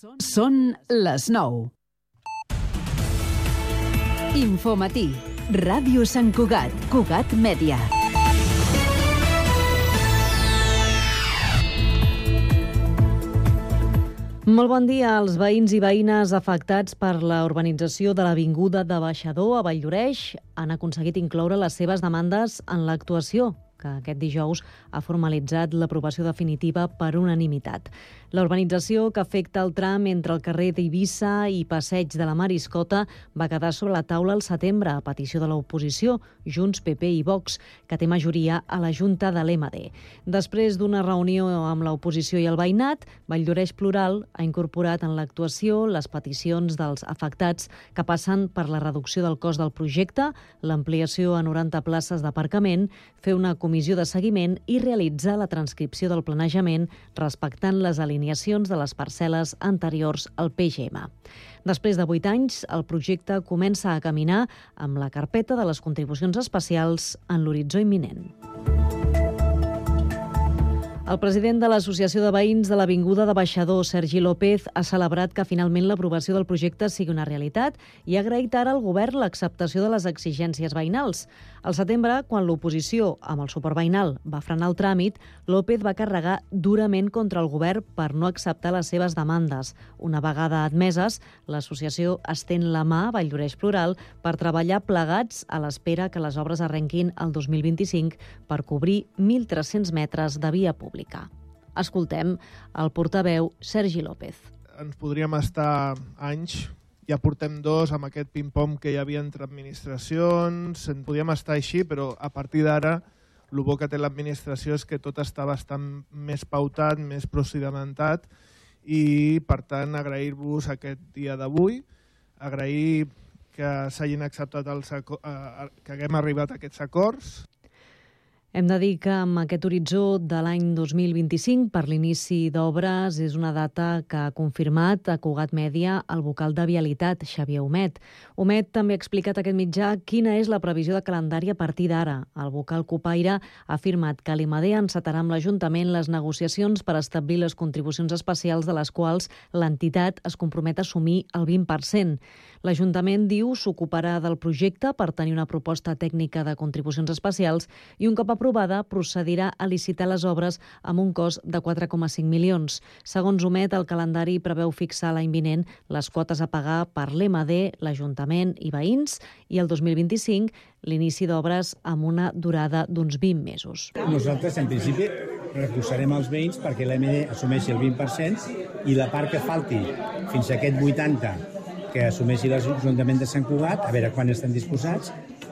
Són les 9. Infomatí. Ràdio Sant Cugat. Cugat Mèdia. Molt bon dia als veïns i veïnes afectats per la urbanització de l'Avinguda de Baixador a Valldoreix. Han aconseguit incloure les seves demandes en l'actuació, que aquest dijous ha formalitzat l'aprovació definitiva per unanimitat. La urbanització, que afecta el tram entre el carrer d'Eivissa i Passeig de la Mariscota, va quedar sobre la taula al setembre a petició de l'oposició, Junts, PP i Vox, que té majoria a la Junta de l'MD. Després d'una reunió amb l'oposició i el veïnat, Valldoreix Plural ha incorporat en l'actuació les peticions dels afectats que passen per la reducció del cost del projecte, l'ampliació a 90 places d'aparcament, fer una comissió de seguiment i realitzar la transcripció del planejament respectant les alineacions de les parcel·les anteriors al PGM. Després de 8 anys, el projecte comença a caminar amb la carpeta de les contribucions especials en l'horitzó imminent. El president de l'Associació de Veïns de l'Avinguda de Baixador, Sergi López, ha celebrat que finalment l'aprovació del projecte sigui una realitat i ha agraït ara al govern l'acceptació de les exigències veïnals. Al setembre, quan l'oposició, amb el suport veïnal, va frenar el tràmit, López va carregar durament contra el govern per no acceptar les seves demandes. Una vegada admeses, l'associació estén la mà a Valldoreix Plural per treballar plegats a l'espera que les obres arrenquin el 2025 per cobrir 1.300 metres de via pública. Escoltem el portaveu Sergi López. Ens podríem estar anys, ja portem 2 amb aquest ping-pong que hi havia entre administracions, en podíem estar així, però a partir d'ara el bo que té l'administració és que tot està bastant més pautat, més procedimentat i, per tant, agrair-vos aquest dia d'avui, agrair que s'hagin acceptat que haguem arribat a aquests acords. Hem de dir que amb aquest horitzó de l'any 2025 per l'inici d'obres és una data que ha confirmat a Cugat Mèdia el vocal de Vialitat, Xavier Humet. Humet també ha explicat a aquest mitjà quina és la previsió de calendari a partir d'ara. El vocal copaire ha afirmat que l'IMAD encetarà amb l'Ajuntament les negociacions per establir les contribucions especials de les quals l'entitat es compromet a assumir el 20%. L'Ajuntament, diu, s'ocuparà del projecte per tenir una proposta tècnica de contribucions especials i un cop aprovada procedirà a licitar les obres amb un cost de 4,5 milions. Segons Humet, el calendari preveu fixar l'any vinent les quotes a pagar per l'EMD, l'Ajuntament i veïns i el 2025 l'inici d'obres amb una durada d'uns 20 mesos. Nosaltres, en principi, recolzarem els veïns perquè l'EMD assumeixi el 20% i la part que falti fins a aquest 80% que assumeixi l'Ajuntament de Sant Cugat, a veure quan estan disposats,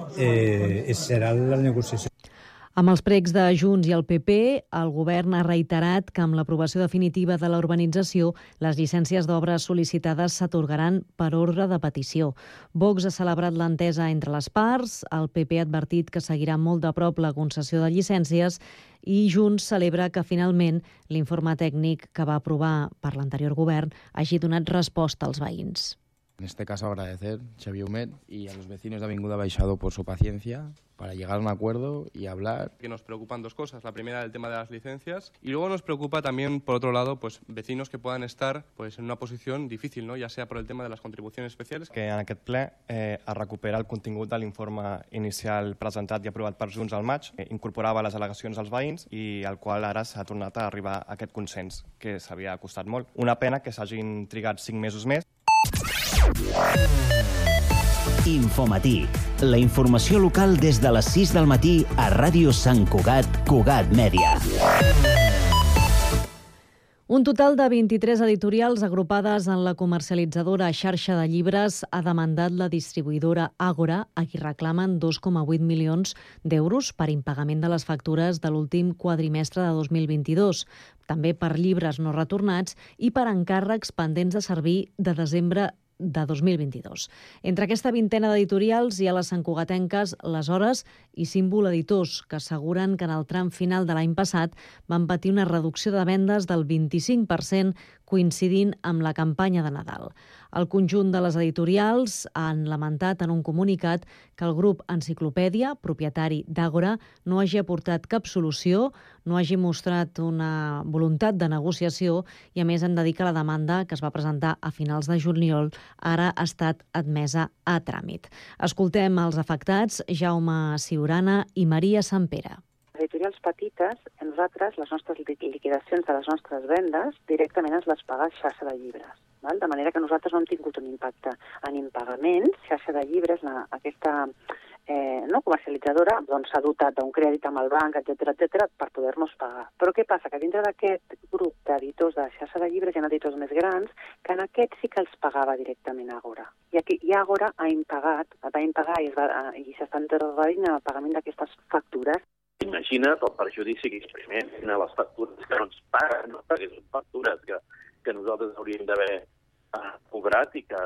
serà la negociació. Amb els precs de Junts i el PP, el govern ha reiterat que amb l'aprovació definitiva de la urbanització, les llicències d'obres sol·licitades s'atorgaran per ordre de petició. Vox ha celebrat l'entesa entre les parts, el PP ha advertit que seguirà molt de prop la concessió de llicències i Junts celebra que finalment l'informe tècnic que va aprovar per l'anterior govern hagi donat resposta als veïns. En este caso agradecer a Xavier Humet y a los vecinos de Avinguda Baixador por su paciencia para llegar a un acuerdo y hablar. Que nos preocupan 2 cosas. La primera, el tema de las licencias, y luego nos preocupa también, por otro lado, pues vecinos que puedan estar pues en una posición difícil, ¿no? Ya sea por el tema de las contribuciones especiales. Que en aquest ple es recupera el contingut de l'informe inicial presentat i aprovat per Junts al maig, incorporava les al·legacions als veïns i al qual ara s'ha tornat a arribar a aquest consens, que s'havia costat molt. Una pena que s'hagin trigat 5 mesos més. Infomatí, la informació local des de les 6 del matí a Ràdio Sant Cugat, Cugat Mèdia. Un total de 23 editorials agrupades en la comercialitzadora xarxa de llibres ha demandat la distribuïdora Àgora, a qui reclamen 2,8 milions d'euros per impagament de les factures de l'últim quadrimestre de 2022, també per llibres no retornats i per encàrrecs pendents de servir de desembre de 2022. Entre aquesta vintena d'editorials hi ha les santcugatenques Les Hores i Símbol Editors, que asseguren que en el tram final de l'any passat van patir una reducció de vendes del 25%, coincidint amb la campanya de Nadal. El conjunt de les editorials han lamentat en un comunicat que el grup Enciclopèdia, propietari d'Àgora, no hagi aportat cap solució, no hagi mostrat una voluntat de negociació i, a més, han de dir que la demanda que es va presentar a finals de juliol ara ha estat admesa a tràmit. Escoltem els afectats, Jaume Ciurana i Maria Sampere. Les editorials petites, nosaltres, les nostres liquidacions de les nostres vendes, directament ens les paga xarxa de llibres. Val? De manera que nosaltres no hem tingut un impacte en impagaments. Xarxa de llibres, aquesta comercialitzadora, s'ha dotat d'un crèdit amb el banc, etc per poder-nos pagar. Però què passa? Que dintre d'aquest grup d'editors de xarxa de llibres hi ha editors més grans que en aquest sí que els pagava directament Àgora. I Àgora va impagar i s'està endarrerint el pagament d'aquestes factures. Imagina't el perjudici que és primer a les factures que no ens paguen, no? Perquè són factures que nosaltres hauríem d'haver cobrat i que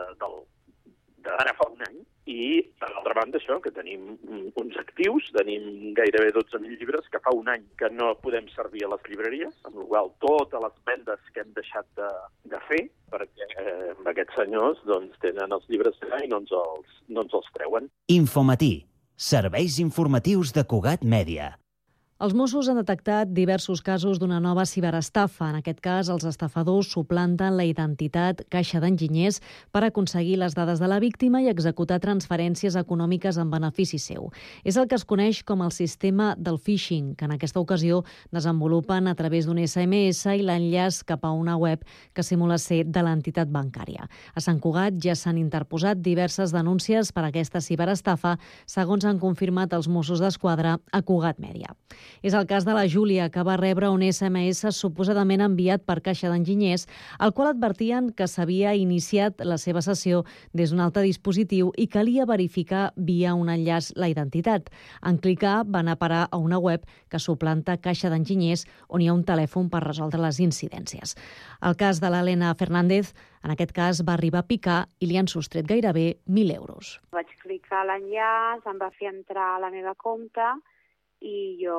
d'ara fa un any. I, per l'altra banda, això, que tenim uns actius, tenim gairebé 12.000 llibres que fa un any que no podem servir a les llibreries, amb la qual totes les vendes que hem deixat de fer, perquè aquests senyors tenen els llibres allà i no ens els treuen. Infomatí. Serveis informatius de Cugat Mèdia. Els Mossos han detectat diversos casos d'una nova ciberestafa. En aquest cas, els estafadors suplanten la identitat caixa d'enginyers per aconseguir les dades de la víctima i executar transferències econòmiques en benefici seu. És el que es coneix com el sistema del phishing, que en aquesta ocasió desenvolupen a través d'un SMS i l'enllaç cap a una web que simula ser de l'entitat bancària. A Sant Cugat ja s'han interposat diverses denúncies per aquesta ciberestafa, segons han confirmat els Mossos d'Esquadra a Cugat Mèdia. És el cas de la Júlia, que va rebre un SMS suposadament enviat per caixa d'enginyers, al qual advertien que s'havia iniciat la seva sessió des d'un altre dispositiu i calia verificar via un enllaç la identitat. En clicar va anar a parar a una web que suplanta caixa d'enginyers on hi ha un telèfon per resoldre les incidències. El cas de l'Helena Fernández, en aquest cas, va arribar a picar i li han sostret gairebé 1.000 euros. Vaig clicar l'enllaç, em va fer entrar a la meva compte i jo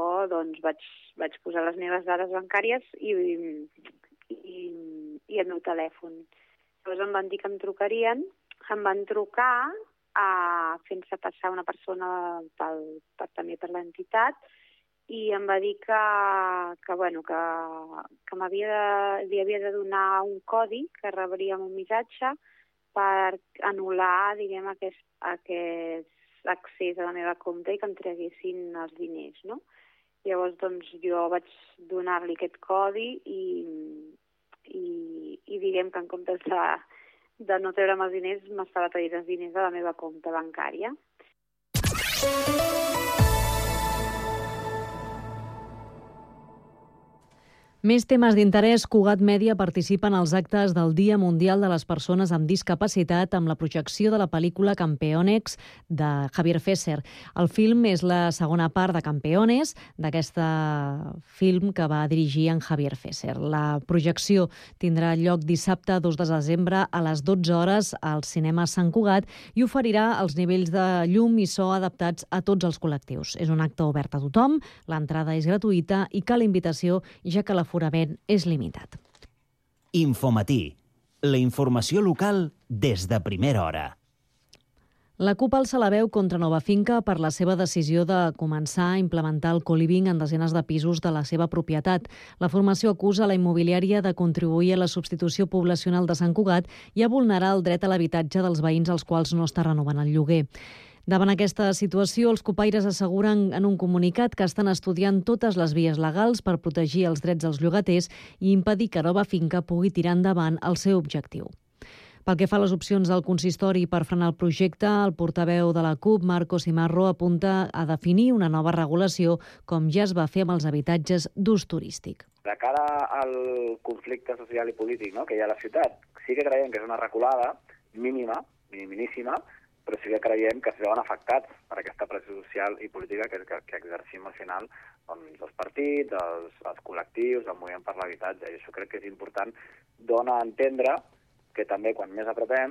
vaig posar les meves dades bancàries i el meu telèfon. Llavors em van dir que em trucarien, em van trucar fent-se passar una persona també per l'entitat i em va dir que li havia de donar un codi que rebríem un missatge per anul·lar, diguem, aquest accés a la meva compte i que em treguessin els diners, no? Llavors, jo vaig donar-li aquest codi i diguem que en comptes de no treure'm els diners, m'estava traient els diners de la meva compte bancària. Més temes d'interès. Cugat Mèdia participa en els actes del Dia Mundial de les Persones amb Discapacitat amb la projecció de la pel·lícula Campeones de Javier Fesser. El film és la segona part de Campeones, d'aquest film que va dirigir en Javier Fesser. La projecció tindrà lloc dissabte 2 de desembre a les 12 hores al cinema Sant Cugat i oferirà els nivells de llum i so adaptats a tots els col·lectius. És un acte obert a tothom, l'entrada és gratuïta i cal invitació, ja que l'aforament és limitat. Infomatí. La informació local des de primera hora. La CUP alça la veu contra Nova Finca per la seva decisió de començar a implementar el co-living en desenes de pisos de la seva propietat. La formació acusa la immobiliària de contribuir a la substitució poblacional de Sant Cugat i a vulnerar el dret a l'habitatge dels veïns als quals no està renovant el lloguer. Davant aquesta situació, els copaires asseguren en un comunicat que estan estudiant totes les vies legals per protegir els drets dels llogaters i impedir que Nova Finca pugui tirar endavant el seu objectiu. Pel que fa a les opcions del consistori per frenar el projecte, el portaveu de la CUP, Marco Simarro, apunta a definir una nova regulació, com ja es va fer amb els habitatges d'ús turístic. De cara al conflicte social i polític que hi ha a la ciutat, sí que creiem que és una reculada minimíssima, però sí que creiem que es veuen afectats per aquesta pressió social i política que exercim al final els partits, els col·lectius, el moviment per l'habitatge. I això crec que és important. Dona a entendre que també quan més apropem,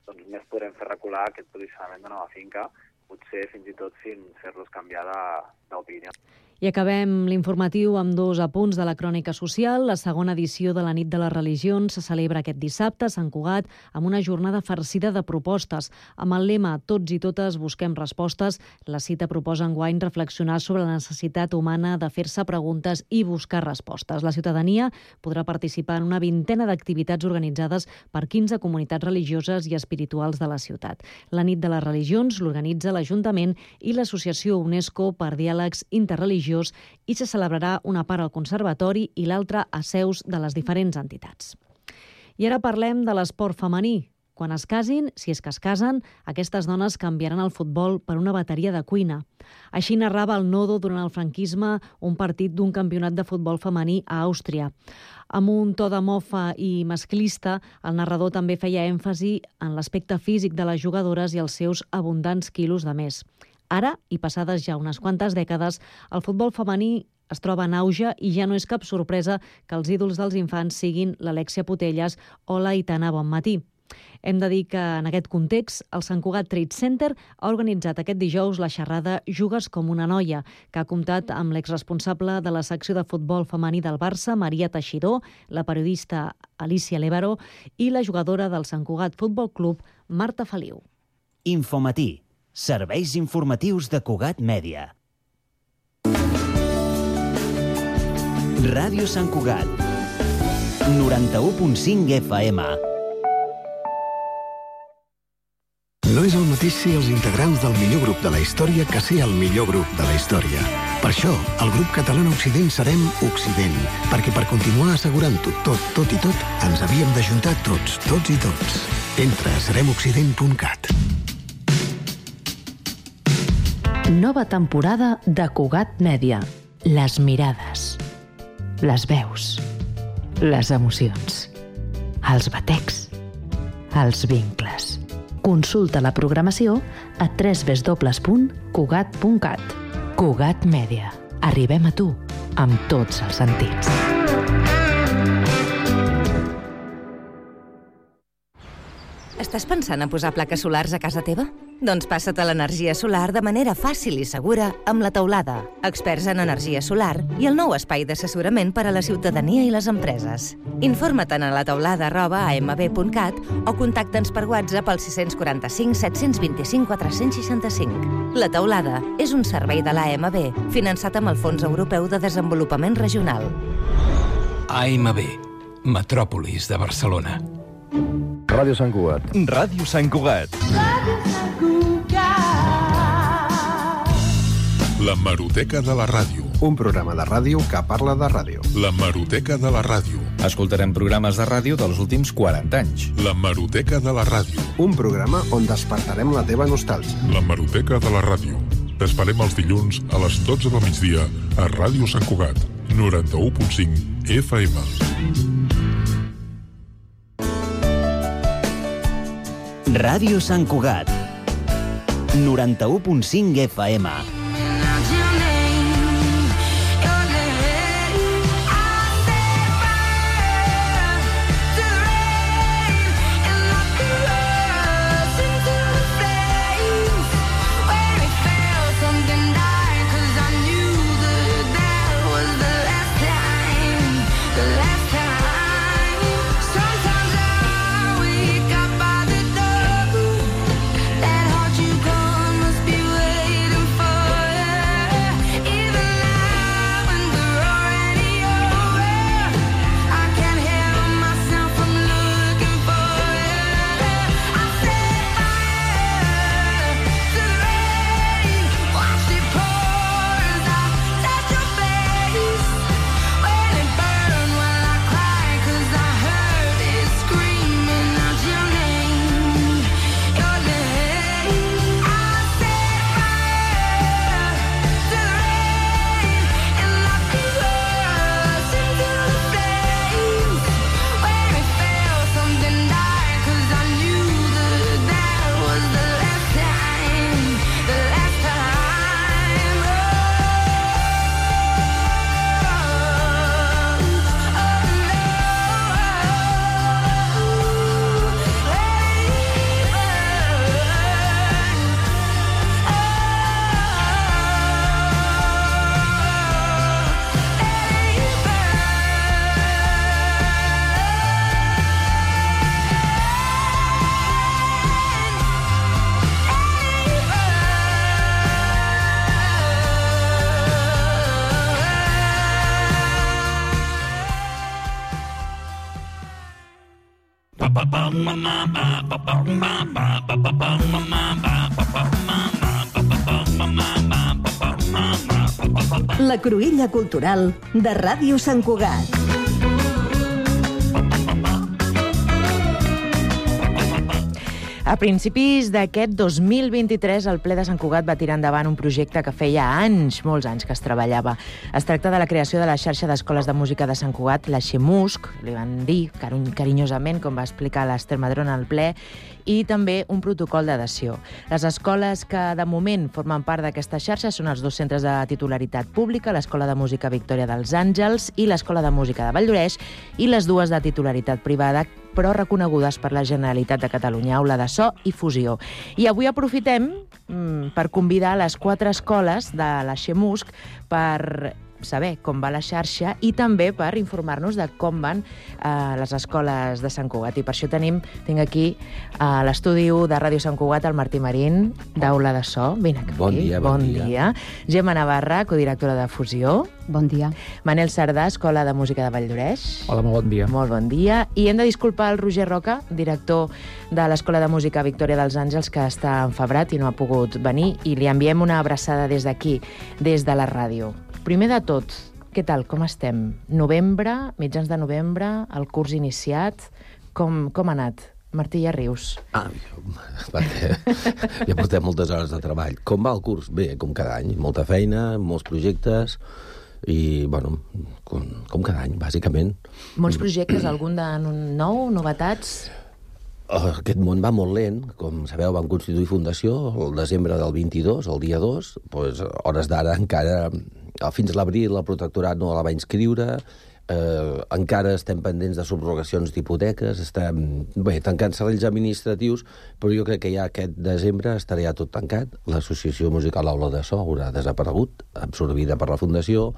doncs més podrem fer recular aquest posicionament de Nova Finca, potser fins i tot sin fer-los canviar d'opinió. I acabem l'informatiu amb 2 apunts de la crònica social. La segona edició de la Nit de les Religions se celebra aquest dissabte a Sant Cugat amb una jornada farcida de propostes. Amb el lema Tots i totes busquem respostes, la cita proposa enguany reflexionar sobre la necessitat humana de fer-se preguntes i buscar respostes. La ciutadania podrà participar en una vintena d'activitats organitzades per 15 comunitats religioses i espirituals de la ciutat. La Nit de les Religions l'organitza l'Ajuntament i l'Associació UNESCO per Diàlegs Interreligiosos i se celebrarà una part al Conservatori i l'altra a seus de les diferents entitats. I ara parlem de l'esport femení. Quan es casin, si és que es casen, aquestes dones canviaran el futbol per una bateria de cuina. Així narrava el Nodo durant el franquisme un partit d'un campionat de futbol femení a Àustria. Amb un to de mofa i masclista, el narrador també feia èmfasi en l'aspecte físic de les jugadores i els seus abundants quilos de més. Ara, i passades ja unes quantes dècades, el futbol femení es troba en auge i ja no és cap sorpresa que els ídols dels infants siguin l'Alexia Putellas o la Aitana Bonmatí. Hem de dir que, en aquest context, el Sant Cugat Trade Center ha organitzat aquest dijous la xerrada Jugues com una noia, que ha comptat amb l'exresponsable de la secció de futbol femení del Barça, Maria Teixidor, la periodista Alicia Lévaro i la jugadora del Sant Cugat Futbol Club, Marta Feliu. Infomatí. Serveis informatius de Cugat Mèdia. Ràdio Sant Cugat. 91.5 FM. No és el mateix ser els integrants del millor grup de la història que ser el millor grup de la història. Per això, el grup català Occident serem Occident, perquè per continuar assegurant-ho tot i tot, ens havíem d'ajuntar tots i tots. Entra a seremoccident.cat. Nova temporada de Cugat Mèdia. Les mirades, les veus, les emocions, els batecs, els vincles. Consulta la programació a www.cugat.cat. Cugat Mèdia. Arribem a tu amb tots els sentits. Estàs pensant a posar plaques solars a casa teva? Doncs passa't a l'energia solar de manera fàcil i segura amb La Teulada, experts en energia solar i el nou espai d'assessorament per a la ciutadania i les empreses. Informa't a lataulada@amb.cat o contacta'ns per WhatsApp al 645 725 465. La Teulada és un servei de l'AMB finançat amb el Fons Europeu de Desenvolupament Regional. AMB, Metròpolis de Barcelona. Ràdio Sant Cugat. Ràdio Sant Cugat. La Hemeroteca de la Ràdio. Un programa de ràdio que parla de ràdio. La Hemeroteca de la Ràdio. Escoltarem programes de ràdio dels últims 40 anys. La Hemeroteca de la Ràdio. Un programa on despertarem la teva nostàlgia. La Hemeroteca de la Ràdio. T'esperem els dilluns a les 12 del migdia a Ràdio Sant Cugat, 91.5 FM. Ràdio Sant Cugat, 91.5 FM. For La cruïlla cultural de Ràdio Sant Cugat. A principis d'aquest 2023, el ple de Sant Cugat va tirar endavant un projecte que feia anys, molts anys, que es treballava. Es tracta de la creació de la xarxa d'escoles de música de Sant Cugat, la Xemusc, li van dir carinyosament, com va explicar l'Ester Madrona al ple, i també un protocol d'adhesió. Les escoles que de moment formen part d'aquesta xarxa són els 2 centres de titularitat pública, l'Escola de Música Victòria dels Àngels i l'Escola de Música de Valldoreix, i les 2 de titularitat privada, però reconegudes per la Generalitat de Catalunya, Aula de So i Fusió. I avui aprofitem per convidar les 4 escoles de la Xemusc per saber com va la xarxa i també per informar-nos de com van les escoles de Sant Cugat. I per això tinc aquí a l'estudi de Ràdio Sant Cugat el Martí Marín, d'Aula de So. Vine aquí. Bon dia. Bon dia. Gemma Navarra, codirectora de Fusió. Bon dia. Manel Sardà, Escola de Música de Valldoreix. Hola, molt bon dia. Molt bon dia. I hem de disculpar el Roger Roca, director de l'Escola de Música Victòria dels Àngels, que està enfebrat i no ha pogut venir, i li enviem una abraçada des d'aquí, des de la ràdio. Primer de tot, què tal, com estem? Novembre, mitjans de novembre, el curs iniciat, com ha anat? Martí, ja rius. Ja portem moltes hores de treball. Com va el curs? Bé, com cada any, molta feina, molts projectes, i, bueno, com cada any, bàsicament. Molts projectes, algun de nou, novetats? Aquest món va molt lent. Com sabeu, vam constituir fundació el desembre del 22, el dia 2. Doncs, hores d'ara, encara, fins a l'abril, el protectorat no la va inscriure. Encara estem pendents de subrogacions d'hipoteques. Estem, tancant serrells administratius, però jo crec que ja aquest desembre estarà ja tot tancat. L'associació musical Aula de So haurà desaparegut, absorbida per la fundació.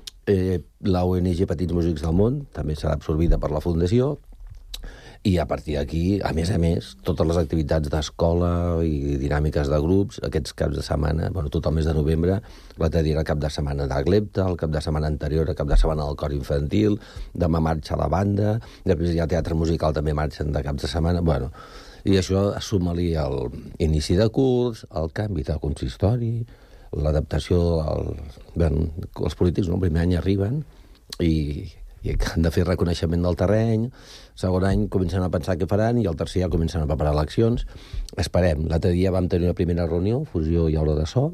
La ONG Petits Músics del Món també serà absorbida per la fundació. I a partir d'aquí, a més, totes les activitats d'escola i dinàmiques de grups, aquests caps de setmana, tot el mes de novembre, l'altre dia era cap de setmana d'Aglepta, el cap de setmana anterior era cap de setmana del cor infantil, demà marxa la banda, després hi ha teatre musical, també marxen de caps de setmana, i això suma-li l'inici de curs, el canvi de consistori, l'adaptació, els polítics el primer any arriben i han de fer reconeixement del terreny, segon any comencen a pensar què faran i el tercer ja comencen a preparar eleccions. Esperem. L'altre dia vam tenir una primera reunió, Fusió i Aula de So,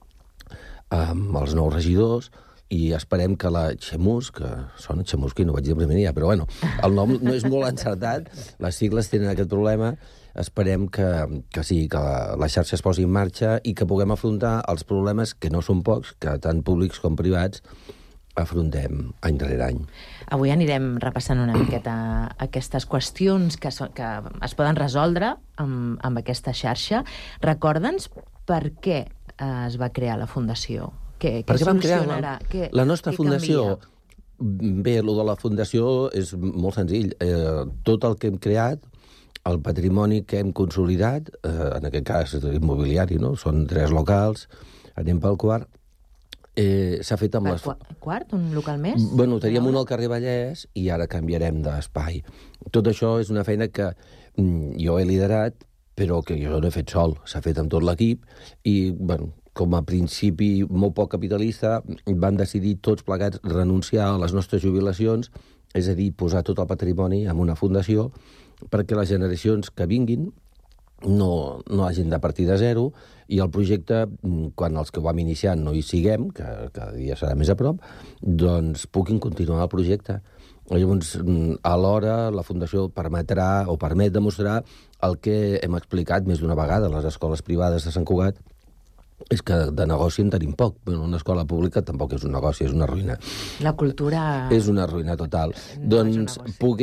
amb els 9 regidors, i esperem que la Xemusc, que sona Xemusc i no vaig dir el primer dia, però el nom no és molt encertat, les sigles tenen aquest problema, esperem que sí, que la xarxa es posi en marxa i que puguem afrontar els problemes, que no són pocs, que tant públics com privats afrontem any darrere any. Avui anirem repassant una miqueta aquestes qüestions que es poden resoldre amb aquesta xarxa. Recorda'ns per què es va crear la Fundació. Què solucionarà? La nostra fundació... Bé, el de la fundació és molt senzill. Tot el que hem creat, el patrimoni que hem consolidat, en aquest cas immobiliari, no? Són 3 locals, anem pel quart, s'ha fet amb les... Quart? Un local més? Bueno, teníem un al carrer Vallès i ara canviarem d'espai. Tot això és una feina que jo he liderat, però que jo no he fet sol. S'ha fet amb tot l'equip i, bueno, com a principi molt poc capitalista, van decidir tots plegats renunciar a les nostres jubilacions, és a dir, posar tot el patrimoni en una fundació perquè les generacions que vinguin no hagin de partir de zero i el projecte, quan els que ho vam iniciar no hi siguem, que cada dia serà més a prop, doncs puguin continuar el projecte. Llavors, alhora, la Fundació permetrà o permet demostrar el que hem explicat més d'una vegada a les escoles privades de Sant Cugat, és que de negoci en tenim poc. Una escola pública tampoc és un negoci, és una ruïna. La cultura... És una ruïna total. Doncs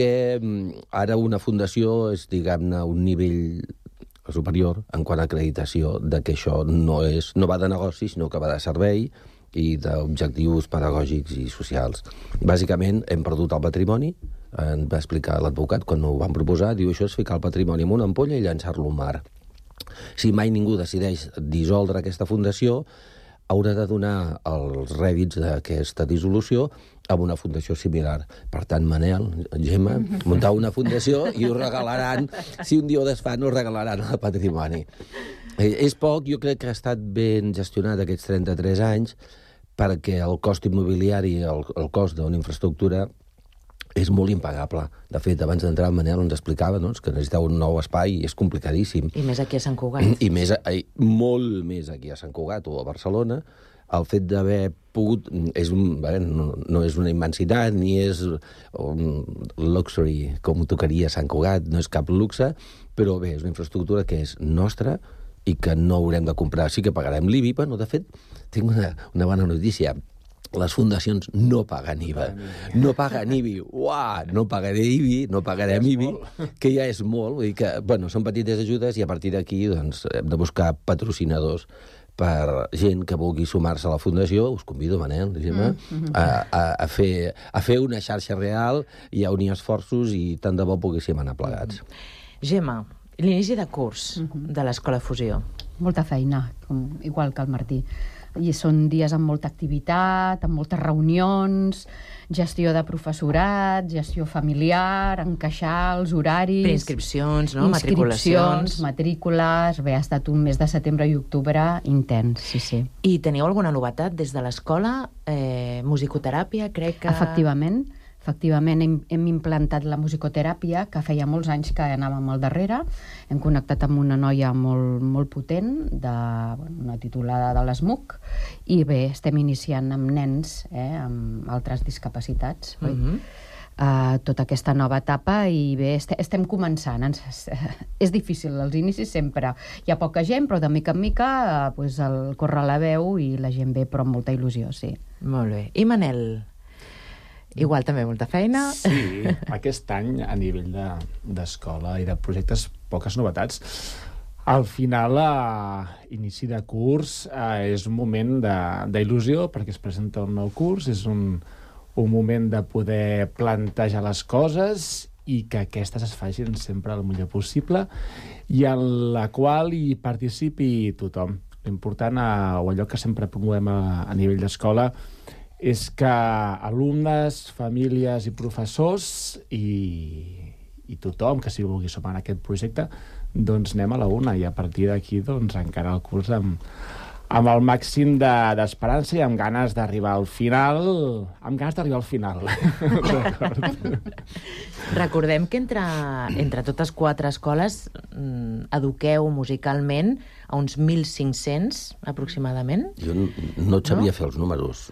ara una fundació és, diguem-ne, un nivell superior en quant a acreditació de que això no va de negoci, sinó que va de servei i d'objectius pedagògics i socials. Bàsicament, hem perdut el patrimoni, ens va explicar l'advocat quan ho vam proposar, diu, això és ficar el patrimoni en una ampolla i llançar-lo al mar. Si mai ningú decideix dissoldre aquesta fundació, haurà de donar els rèdits d'aquesta dissolució a una fundació similar. Per tant, Manel, Gemma, muntar una fundació i us regalaran, si un dia ho desfan, us regalaran el patrimoni. És poc, jo crec que ha estat ben gestionat aquests 33 anys, perquè el cost immobiliari, el cost d'una infraestructura, és molt impagable. De fet, abans d'entrar el Manel ens explicava que necessitava un nou espai i és complicadíssim. I més aquí a Sant Cugat. I molt més aquí a Sant Cugat o a Barcelona. El fet d'haver pogut... no és una immensitat, ni és un luxury, com tocaria a Sant Cugat, no és cap luxe, però bé, és una infraestructura que és nostra i que no haurem de comprar. Sí que pagarem l'IBI, però de fet, tinc una bona notícia. Les fundacions no paguen IVA. No paguen IBI. Uah, no pagaré IBI, no pagarem IBI, que ja és molt. Vull dir que, són petites ajudes i a partir d'aquí hem de buscar patrocinadors per gent que vulgui sumar-se a la fundació. Us convido, Manel, Gemma, a fer una xarxa real i a unir esforços i tant de bo poguéssim anar plegats. Gemma, l'inici de curs de l'Escola Fusió. Molta feina, igual que el Martí. I són dies amb molta activitat, amb moltes reunions, gestió de professorat, gestió familiar, encaixar els horaris... Preinscripcions, no? Matriculacions... matrícules... Bé, ha estat un mes de setembre i octubre intens, sí. I teniu alguna novetat des de l'escola? Musicoteràpia, crec que... Efectivament, hem implantat la musicoteràpia, que feia molts anys que anàvem al darrere. Hem connectat amb una noia molt potent, una titulada de l'ESMUC, i bé, estem iniciant amb nens, amb altres discapacitats, tota aquesta nova etapa, i bé, estem començant. És difícil, els inicis sempre. Hi ha poca gent, però de mica en mica el corre la veu i la gent ve, però amb molta il·lusió, sí. Molt bé. I Manel? Igual també molta feina. Sí, aquest any a nivell d'escola i de projectes, poques novetats. Al final, inici de curs, és un moment d'il·lusió perquè es presenta un nou curs, és un moment de poder plantejar les coses i que aquestes es facin sempre el millor possible i en la qual hi participi tothom. L'important, o allò que sempre promovem a nivell d'escola, és que alumnes, famílies i professors i tothom que s'hi vulgui sumar a aquest projecte, doncs anem a la una i a partir d'aquí encara el curs amb el màxim d'esperança i amb ganes d'arribar al final. Recordem que entre totes 4 escoles eduqueu musicalment a uns 1.500, aproximadament. Jo no et sabria fer els números.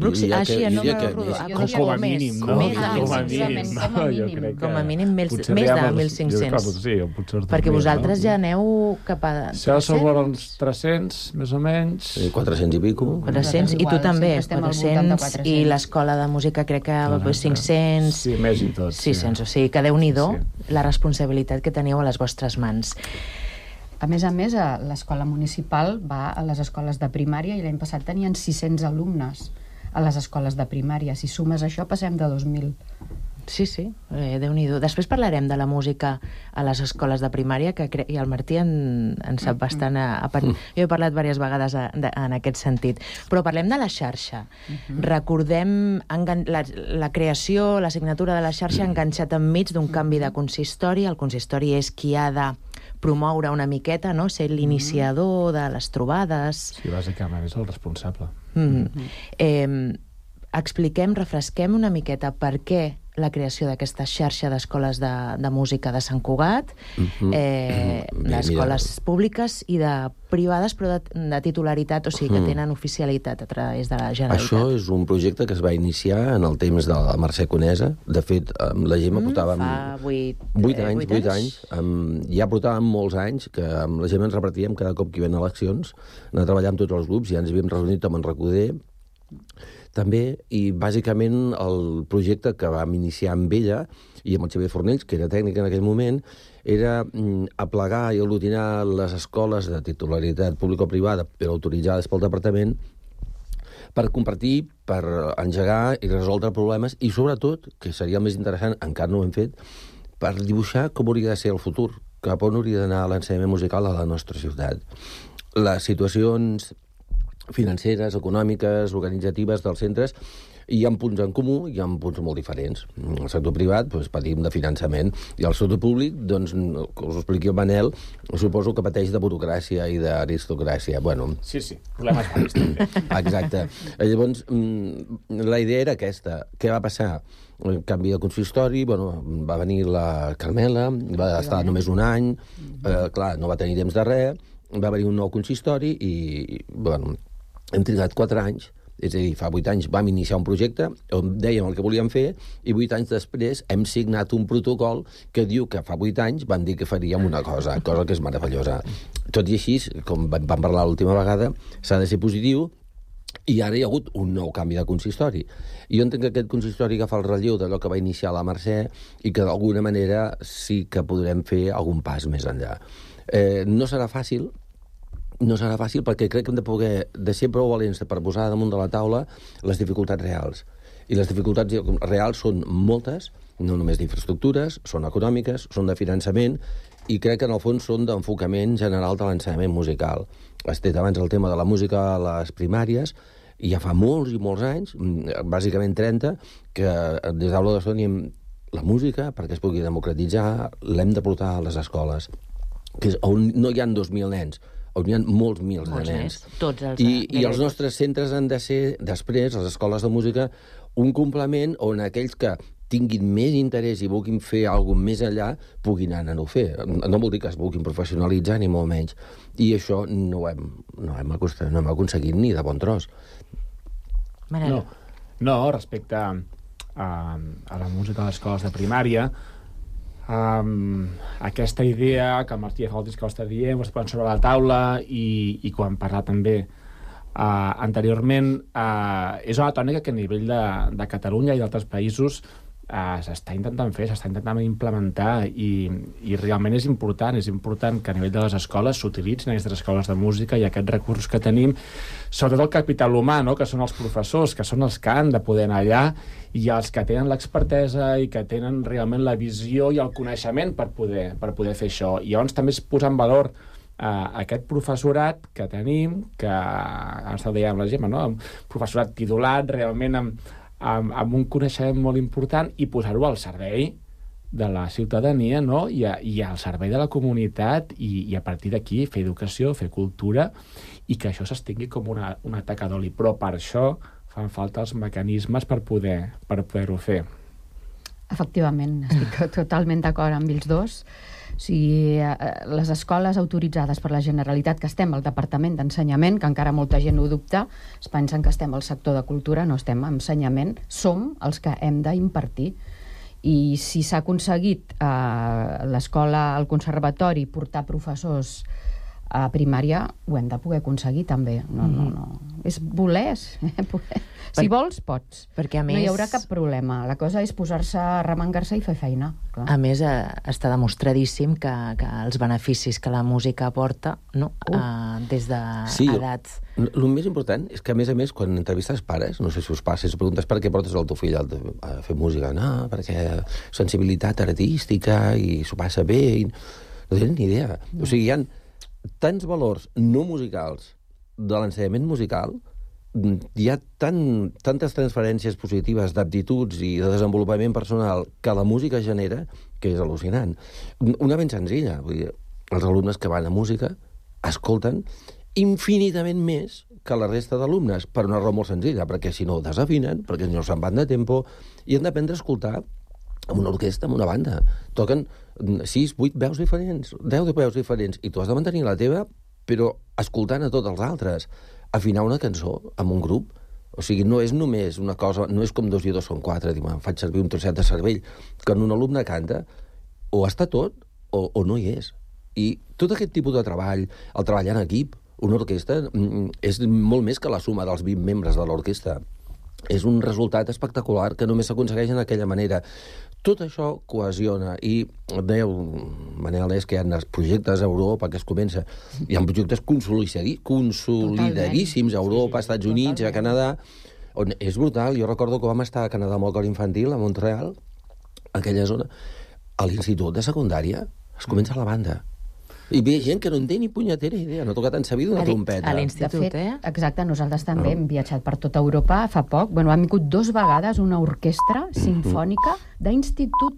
Com a mínim, no? Com a mínim més de 1.500. Perquè vosaltres ja aneu cap a... Això som uns 300, més o menys. 400 i pico. 400, i tu també, 400, i l'escola de música crec que 500... Sí, més i tot. 600, o sigui que Déu-n'hi-do la responsabilitat que teniu a les vostres mans. A més, l'escola municipal va a les escoles de primària i l'any passat tenien 600 alumnes a les escoles de primària. Si sumes això, passem de 2.000. Sí, Déu-n'hi-do. Després parlarem de la música a les escoles de primària, que i el Martí en sap bastant. Jo he parlat diverses vegades en aquest sentit. Però parlem de la xarxa. Recordem la creació, la signatura de la xarxa ha enganxat enmig d'un canvi de consistori. El consistori és qui ha de promoure una miqueta, no? Ser l'iniciador de les trobades. Sí, bàsicament és el responsable. Refresquem una miqueta per què la creació d'aquesta xarxa d'escoles de música de Sant Cugat, d'escoles públiques i de privades, però de titularitat, o sigui que tenen oficialitat a través de la Generalitat. Això és un projecte que es va iniciar en el temps de la Mercè Conesa. De fet, la Gemma portàvem... Fa 8 anys. Ja portàvem molts anys que amb la Gemma ens repartíem cada cop que hi havia eleccions, anar a treballar amb tots els grups, ja ens havíem reunit amb en Recoder, també, i bàsicament el projecte que vam iniciar amb ella i amb el Xavier Fornells, que era tècnic en aquell moment, era aplegar i aglutinar les escoles de titularitat pública-privada, però autoritzades pel departament, per compartir, per engegar i resoldre problemes, i sobretot, que seria el més interessant, encara no ho hem fet, per dibuixar com hauria de ser el futur, cap on hauria d'anar l'ensenyament musical a la nostra ciutat. Les situacions financeres, econòmiques, organitzatives dels centres, i hi ha punts en comú i hi ha punts molt diferents. El sector privat patim de finançament, i el sector públic, doncs, que us ho expliqui el Manel, suposo que pateix de burocràcia i d'aristocràcia. Bueno, sí, problemes país també. Exacte. Llavors, la idea era aquesta. Què va passar? El canvi de consistori, va venir la Carmela, va estar només un any, clar, no va tenir temps de res, va venir un nou consistori i, hem trigat 4 anys, és a dir, fa 8 anys vam iniciar un projecte on dèiem el que volíem fer i 8 anys després hem signat un protocol que diu que fa 8 anys vam dir que faríem una cosa que és meravellosa. Tot i així, com vam parlar l'última vegada, s'ha de ser positiu i ara hi ha hagut un nou canvi de consistori. I jo entenc que aquest consistori agafa el relleu d'allò que va iniciar la Mercè i que d'alguna manera sí que podrem fer algun pas més enllà. No serà fàcil, perquè crec que hem de ser prou valents per posar damunt de la taula les dificultats reals. I les dificultats reals són moltes, no només d'infraestructures, són econòmiques, són de finançament, i crec que en el fons són d'enfocament general de l'ensenyament musical. Has dit abans el tema de la música a les primàries, i ja fa molts i molts anys, bàsicament 30, que des d'Aula d'Estona diem la música, perquè es pugui democratitzar, l'hem de portar a les escoles, que és on no hi ha 2.000 nens, on hi ha molts mils de nens. I els nostres centres han de ser, després, les escoles de música, un complement on aquells que tinguin més interès i vulguin fer alguna cosa més enllà, puguin anar-ho a fer. No vol dir que es vulguin professionalitzar, ni molt menys. I això no ho hem aconseguit ni de bon tros. No, respecte a la música a les escoles de primària, aquesta idea que el Martí fa el disc que ho està dient, ho està posant sobre la taula i quan parla també anteriorment, és una tònica que a nivell de Catalunya i d'altres països s'està intentant fer, s'està intentant implementar i realment és important que a nivell de les escoles s'utilitzin aquestes escoles de música i aquests recursos que tenim, sobretot el capital humà, no? Que són els professors, que són els que han de poder anar allà i els que tenen l'expertesa i que tenen realment la visió i el coneixement per poder fer això. I llavors també es posa en valor aquest professorat que tenim, que abans ho dèiem la Gemma, no? Un professorat titulat realment amb un coneixement molt important i posar-ho al servei de la ciutadania, no? I al servei de la comunitat i a partir d'aquí fer educació, fer cultura i que això s'estingui com una taca d'oli. Però per això fan falta els mecanismes per poder-ho fer. Efectivament, estic totalment d'acord amb els dos. O sigui, les escoles autoritzades per la Generalitat, que estem al Departament d'Ensenyament, que encara molta gent ho dubta, es pensen que estem al sector de cultura, no estem a ensenyament, som els que hem d'impartir. I si s'ha aconseguit a l'escola, al conservatori, portar professors a primària, ho hem de poder aconseguir també. No. És voler. Si vols, pots. Perquè, a més, no hi haurà cap problema. La cosa és posar-se, remengar-se i fer feina. Clar. A més, està demostradíssim que els beneficis que la música aporta, no? Des d'edats... El més important és que, a més, quan entrevistes pares, no sé si us passa, si preguntes per què portes el teu fill a fer música, no, perquè sensibilitat artística i s'ho passa bé, i no tenen ni idea. O sigui, hi ha tants valors no musicals de l'ensenyament musical, hi ha tantes transferències positives d'aptituds i de desenvolupament personal que la música genera, que és al·lucinant. Una ben senzilla, vull dir, els alumnes que van a música escolten infinitament més que la resta d'alumnes, per una raó molt senzilla, perquè si no desafinen, perquè no se'n van de tempo, i han d'aprendre a escoltar amb una orquestra, amb una banda. Toquen 6, 8 veus diferents, 10 veus diferents, i tu has de mantenir la teva, però escoltant a tots els altres. Afinar una cançó amb un grup, o sigui, no és només una cosa, no és com 2 i 2 són 4, diu, faig servir un trosset de cervell. Quan un alumne canta, o està tot, o no hi és. I tot aquest tipus de treball, el treball en equip, una orquestra és molt més que la suma dels 20 membres de l'orquestra. És un resultat espectacular que només s'aconsegueix d'aquella manera. Tot això cohesiona i, Manel, és que hi ha projectes a Europa que es comença. Hi ha projectes consolidadíssims a Europa, als Estats Units, a Canadà, on és brutal. Jo recordo que vam estar a Canadà amb el cor infantil, a Montreal, aquella zona. A l'institut de secundària es comença la banda. I ve gent que no en té ni punyetera idea, no ha tocat en sa vida una trompeta. A l'institut, exacte, nosaltres també hem viatjat per tota Europa fa poc. Bueno, han vingut 2 vegades una orquestra sinfònica d'institut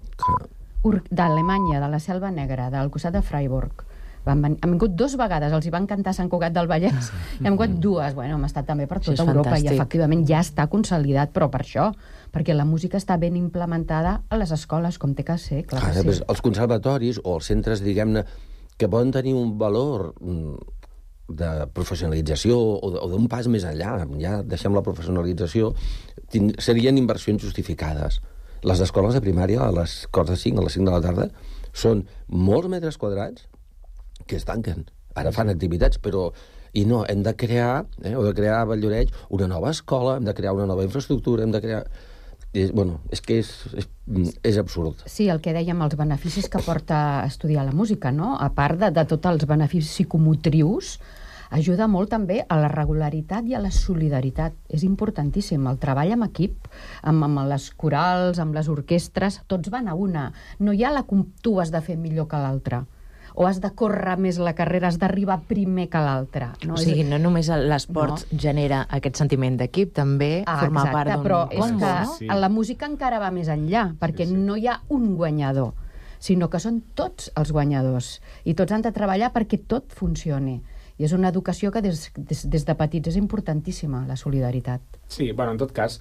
d'Alemanya, de la Selva Negra, del costat de Freiburg. Han vingut 2 vegades, els hi van cantar a Sant Cugat del Vallès, i han vingut 2. Bueno, hem estat també per tota Europa i efectivament ja està consolidat, però per això, perquè la música està ben implementada a les escoles, com té que ser, clar que sí. Els conservatoris o els centres, diguem-ne, que poden tenir un valor de professionalització o d'un pas més enllà, ja deixem la professionalització, serien inversions justificades. Les escoles de primària, a les quarts de 5, a les 5 de la tarda, són molts metres quadrats que es tanquen. Ara fan activitats, però... I no, hem de crear, o de crear a Valldoreix, una nova escola, hem de crear una nova infraestructura, hem de crear... Bueno, és que és absurd. Sí, el que dèiem, els beneficis que porta estudiar la música, no? A part de tots els beneficis psicomotrius, ajuda molt també a la regularitat i a la solidaritat. És importantíssim. El treball en equip, amb les corals, amb les orquestres, tots van a una. No hi ha tu has de fer millor que l'altre. O has de córrer més la carrera, has d'arribar primer que l'altre. No? O sigui, no només l'esport genera aquest sentiment d'equip, també formar part d'un... Però és que la música encara va més enllà, perquè no hi ha un guanyador, sinó que són tots els guanyadors. I tots han de treballar perquè tot funcioni. I és una educació que des de petits és importantíssima, la solidaritat. Sí, bueno, en tot cas,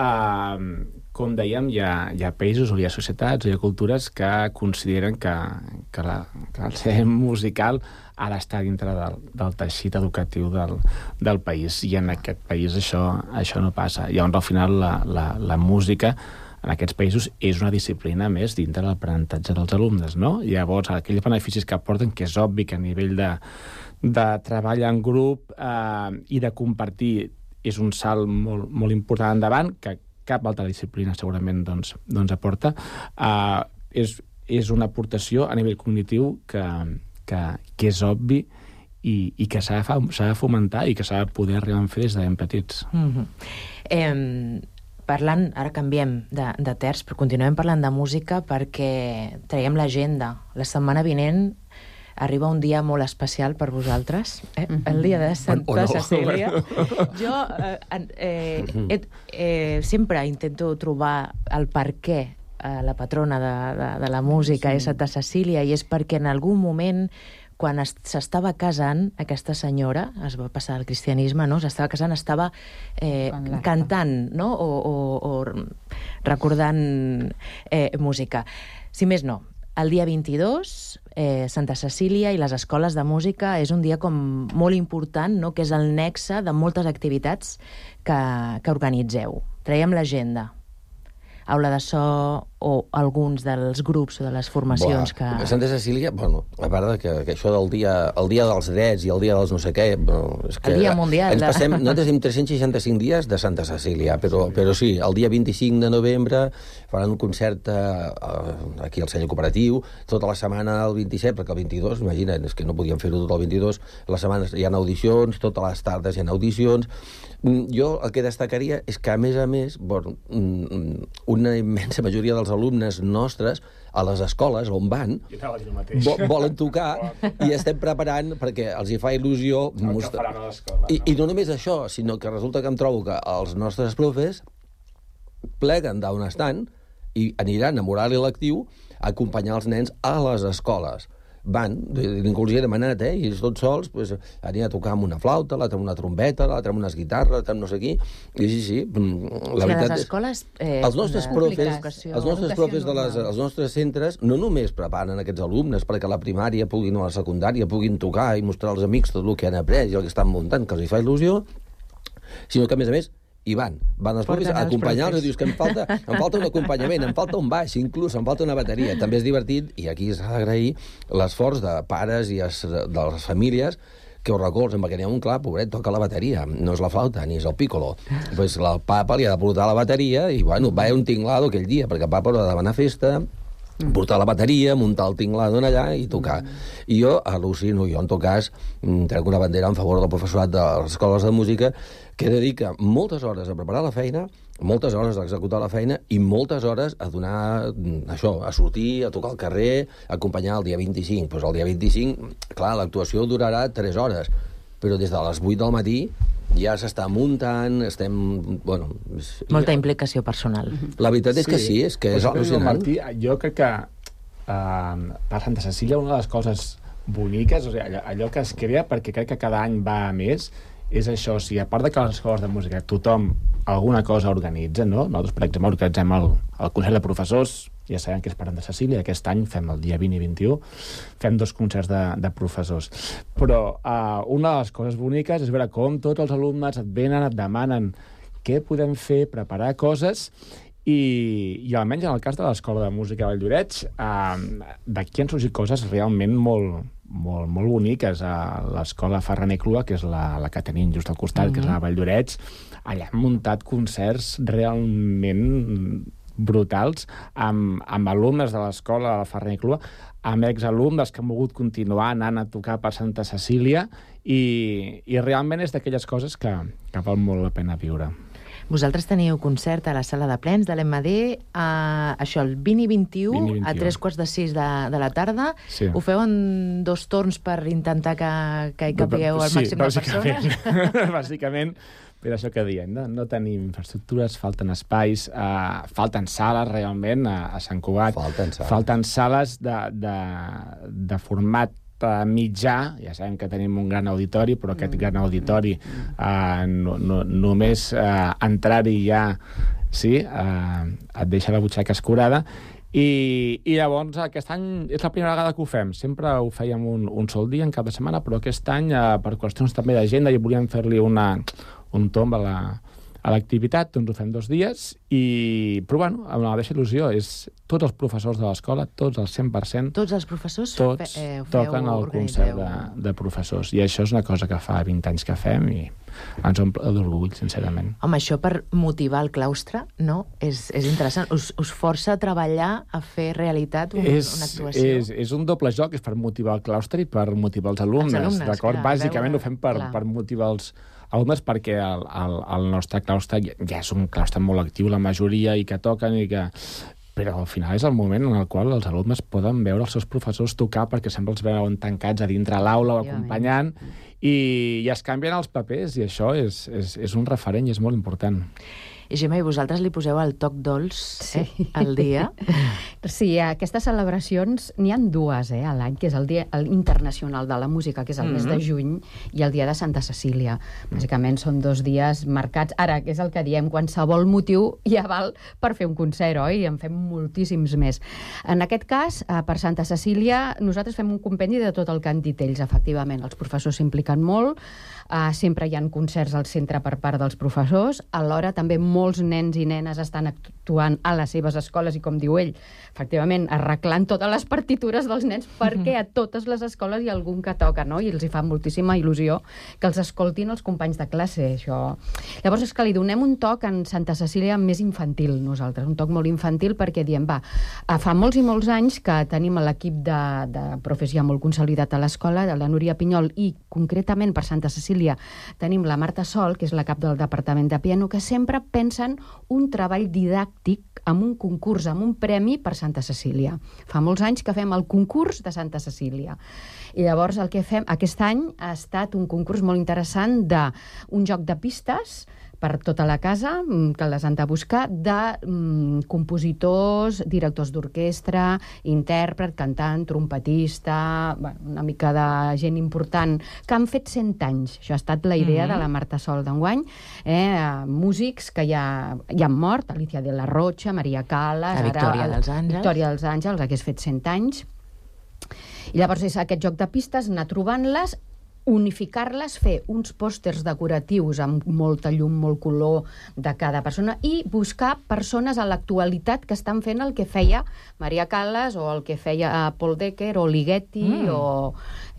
com dèiem, hi ha països o hi ha societats o hi ha cultures que consideren que el ser musical ha d'estar dintre del teixit educatiu del país, i en aquest país això no passa. Llavors, al final, la música en aquests països és una disciplina més dintre de l'aprenentatge dels alumnes, no? Llavors, aquells beneficis que aporten, que és obvi que a nivell de treball en grup i de compartir és un salt molt important endavant, que cap altra disciplina segurament doncs aporta, és una aportació a nivell cognitiu que és obvi i que s'ha de fomentar i que s'ha de poder arribar a fer des de ben petits. Parlant, ara canviem de terç, però continuem parlant de música perquè traiem l'agenda. La setmana vinent arriba un dia molt especial per vosaltres, el dia de Santa Cecília. Jo sempre intento trobar el perquè la patrona de la música és Santa Cecília, i és perquè en algun moment, quan s'estava casant, aquesta senyora, es va passar al cristianisme, no? S'estava casant, estava cantant, no? O recordant música. Si més no, el dia 22, Santa Cecília i les escoles de música és un dia com molt important, no? Que és el nexe de moltes activitats que organitzeu. Traiem l'agenda. Aula de so o alguns dels grups o de les formacions que... Santa Cecília, bueno, a part de que això del el dia dels drets i el dia dels no sé què... És que el dia mundial. Nosaltres tenim 365 dies de Santa Cecília, però sí, el dia 25 de novembre faran un concert aquí al Celler Cooperatiu, tota la setmana del 27, perquè el 22, imagina't, és que no podíem fer-ho tot el 22, les setmanes hi ha audicions, totes les tardes hi ha audicions. Jo el que destacaria és que, a més, una immensa majoria dels alumnes nostres a les escoles on van volen tocar i estem preparant perquè els hi fa il·lusió i no només això, sinó que resulta que em trobo que els nostres profes pleguen d'on estan i aniran a horari lectiu a acompanyar els nens a les escoles. Van, ningú els hi ha demanat, i tots sols aniran a tocar amb una flauta, l'altre amb una trompeta, l'altre amb unes guitarres, l'altre amb no sé qui, i sí, la veritat... Les escoles... Els nostres profes dels nostres centres no només preparen aquests alumnes perquè a la primària puguin, o a la secundària puguin tocar i mostrar als amics tot el que han après i el que estan muntant, que els hi fa il·lusió, sinó que, a més, i van els profes a acompanyar-los, i dius que em falta un acompanyament, em falta un baix, inclús em falta una bateria. També és divertit, i aquí s'ha d'agrair l'esforç de pares i de les famílies que ho recolzen, perquè n'hi ha un, clar, pobret, toca la bateria, no és la flauta ni és el piccolo. Pues el papa li ha de portar la bateria i, bueno, va un tinglado aquell dia, perquè el papa ha de demanar festa portar la bateria, muntar el tinglado allà i tocar. I jo al·lucino, jo en tot cas trec una bandera en favor del professorat de les escoles de música que dedica moltes hores a preparar la feina, moltes hores a executar la feina i moltes hores a donar això, a sortir, a tocar al carrer, a acompanyar el dia 25. Pues el dia 25, clar, l'actuació durarà 3 hores, però des de les 8 del matí ja s'està muntant, Bueno, molta implicació personal. La veritat és que sí, és que és al·lucinant. Martí, jo crec que per Santa Cecília una de les coses boniques, o sigui, allò que es crea, perquè crec que cada any va a més, és això, o sigui, a part de que a les escoles de música tothom alguna cosa organitza, no? Nosaltres, per exemple, organitzem el Consell de Professors, ja sabem que és per Santa Cecília, aquest any fem el dia 20 i 21, fem 2 concerts de professors. Però una de les coses boniques és veure com tots els alumnes et venen, et demanen què podem fer, preparar coses, i almenys en el cas de l'Escola de Música de Valldoreix, d'aquí han sorgit coses realment molt boniques. A l'Escola Ferran i Clua, que és la que tenim just al costat, que és la de Valldoreix, allà han muntat concerts realment brutals amb alumnes de l'escola de Ferran i Clua, amb exalumnes que han volgut continuar anant a tocar per Santa Cecília, i realment és d'aquelles coses que val molt la pena viure. Vosaltres teniu concert a la sala de plens de l'EMD, això, el 20 i 21, a 3:45 de la tarda. Sí. Ho feu en 2 torns per intentar que hi capigueu el màxim de persones? Bàsicament, per això que diem, no tenim infraestructures, falten espais, falten sales realment a Sant Cugat. Falten sales de format mitjà, ja sabem que tenim un gran auditori, però aquest gran auditori només entrar-hi ja et deixa la butxaca escurada, i llavors aquest any és la primera vegada que ho fem. Sempre ho fèiem un sol dia en cap de setmana, però aquest any per qüestions també d'agenda i volíem fer-li un tomb a l'activitat, doncs ho fem 2 dies, però bueno, amb la mateixa il·lusió, és tots els professors de l'escola, tots al 100%, tots els professors toquen el concert de professors, i això és una cosa que fa 20 anys que fem i ens omple d'orgull, sincerament. Home, això per motivar el claustre, no? És interessant, us força a treballar, a fer realitat una actuació. És un doble joc, és per motivar el claustre i per motivar els alumnes, d'acord? Bàsicament ho fem per motivar els alumnes, perquè el nostre claustre ja és un claustre molt actiu, la majoria, i que toquen, però al final és el moment en el qual els alumnes poden veure els seus professors tocar, perquè sempre els veuen tancats a dintre l'aula o acompanyant, i es canvien els papers, i això és un referent i és molt important. I Gemma, i vosaltres li poseu el toc dolç al dia? Sí, aquestes celebracions n'hi ha 2 a l'any, que és el Dia Internacional de la Música, que és el mes de juny, i el Dia de Santa Cecília. Bàsicament són 2 dies marcats. Ara, que és el que diem, qualsevol motiu ja val per fer un concert, oi? En fem moltíssims més. En aquest cas, per Santa Cecília, nosaltres fem un compendi de tot el que han dit ells, efectivament. Els professors s'impliquen molt, sempre hi ha concerts al centre per part dels professors, alhora també molts nens i nenes estan actuant a les seves escoles i, com diu ell, efectivament, arreglant totes les partitures dels nens, perquè a totes les escoles hi ha algun que toca, no? I els hi fa moltíssima il·lusió que els escoltin els companys de classe, això. Llavors és que li donem un toc en Santa Cecília més infantil, nosaltres, un toc molt infantil, perquè diem, fa molts i molts anys que tenim l'equip de profes ja molt consolidat a l'escola, de la Núria Pinyol, i concretament per Santa Cecília tenim la Marta Sol, que és la cap del departament de piano, que sempre pensen un treball didàctic amb un concurs, amb un premi per Santa Cecília. Fa molts anys que fem el concurs de Santa Cecília. I llavors el que fem aquest any ha estat un concurs molt interessant d'un joc de pistes per tota la casa, que les han de buscar, de compositors, directors d'orquestra, intèrpret, cantant, trompetista, una mica de gent important, que han fet 100 anys. Això ha estat la idea de la Marta Sol d'enguany. Músics que ja han mort, Alicia de la Rocha, Maria Callas, la Victòria dels Àngels. Victòria dels Àngels, que hagués fet 100 anys. I llavors és aquest joc de pistes, anar trobant-les, unificar-les, fer uns pòsters decoratius amb molta llum, molt color de cada persona, i buscar persones a l'actualitat que estan fent el que feia Maria Callas o el que feia Paul Decker o Ligeti o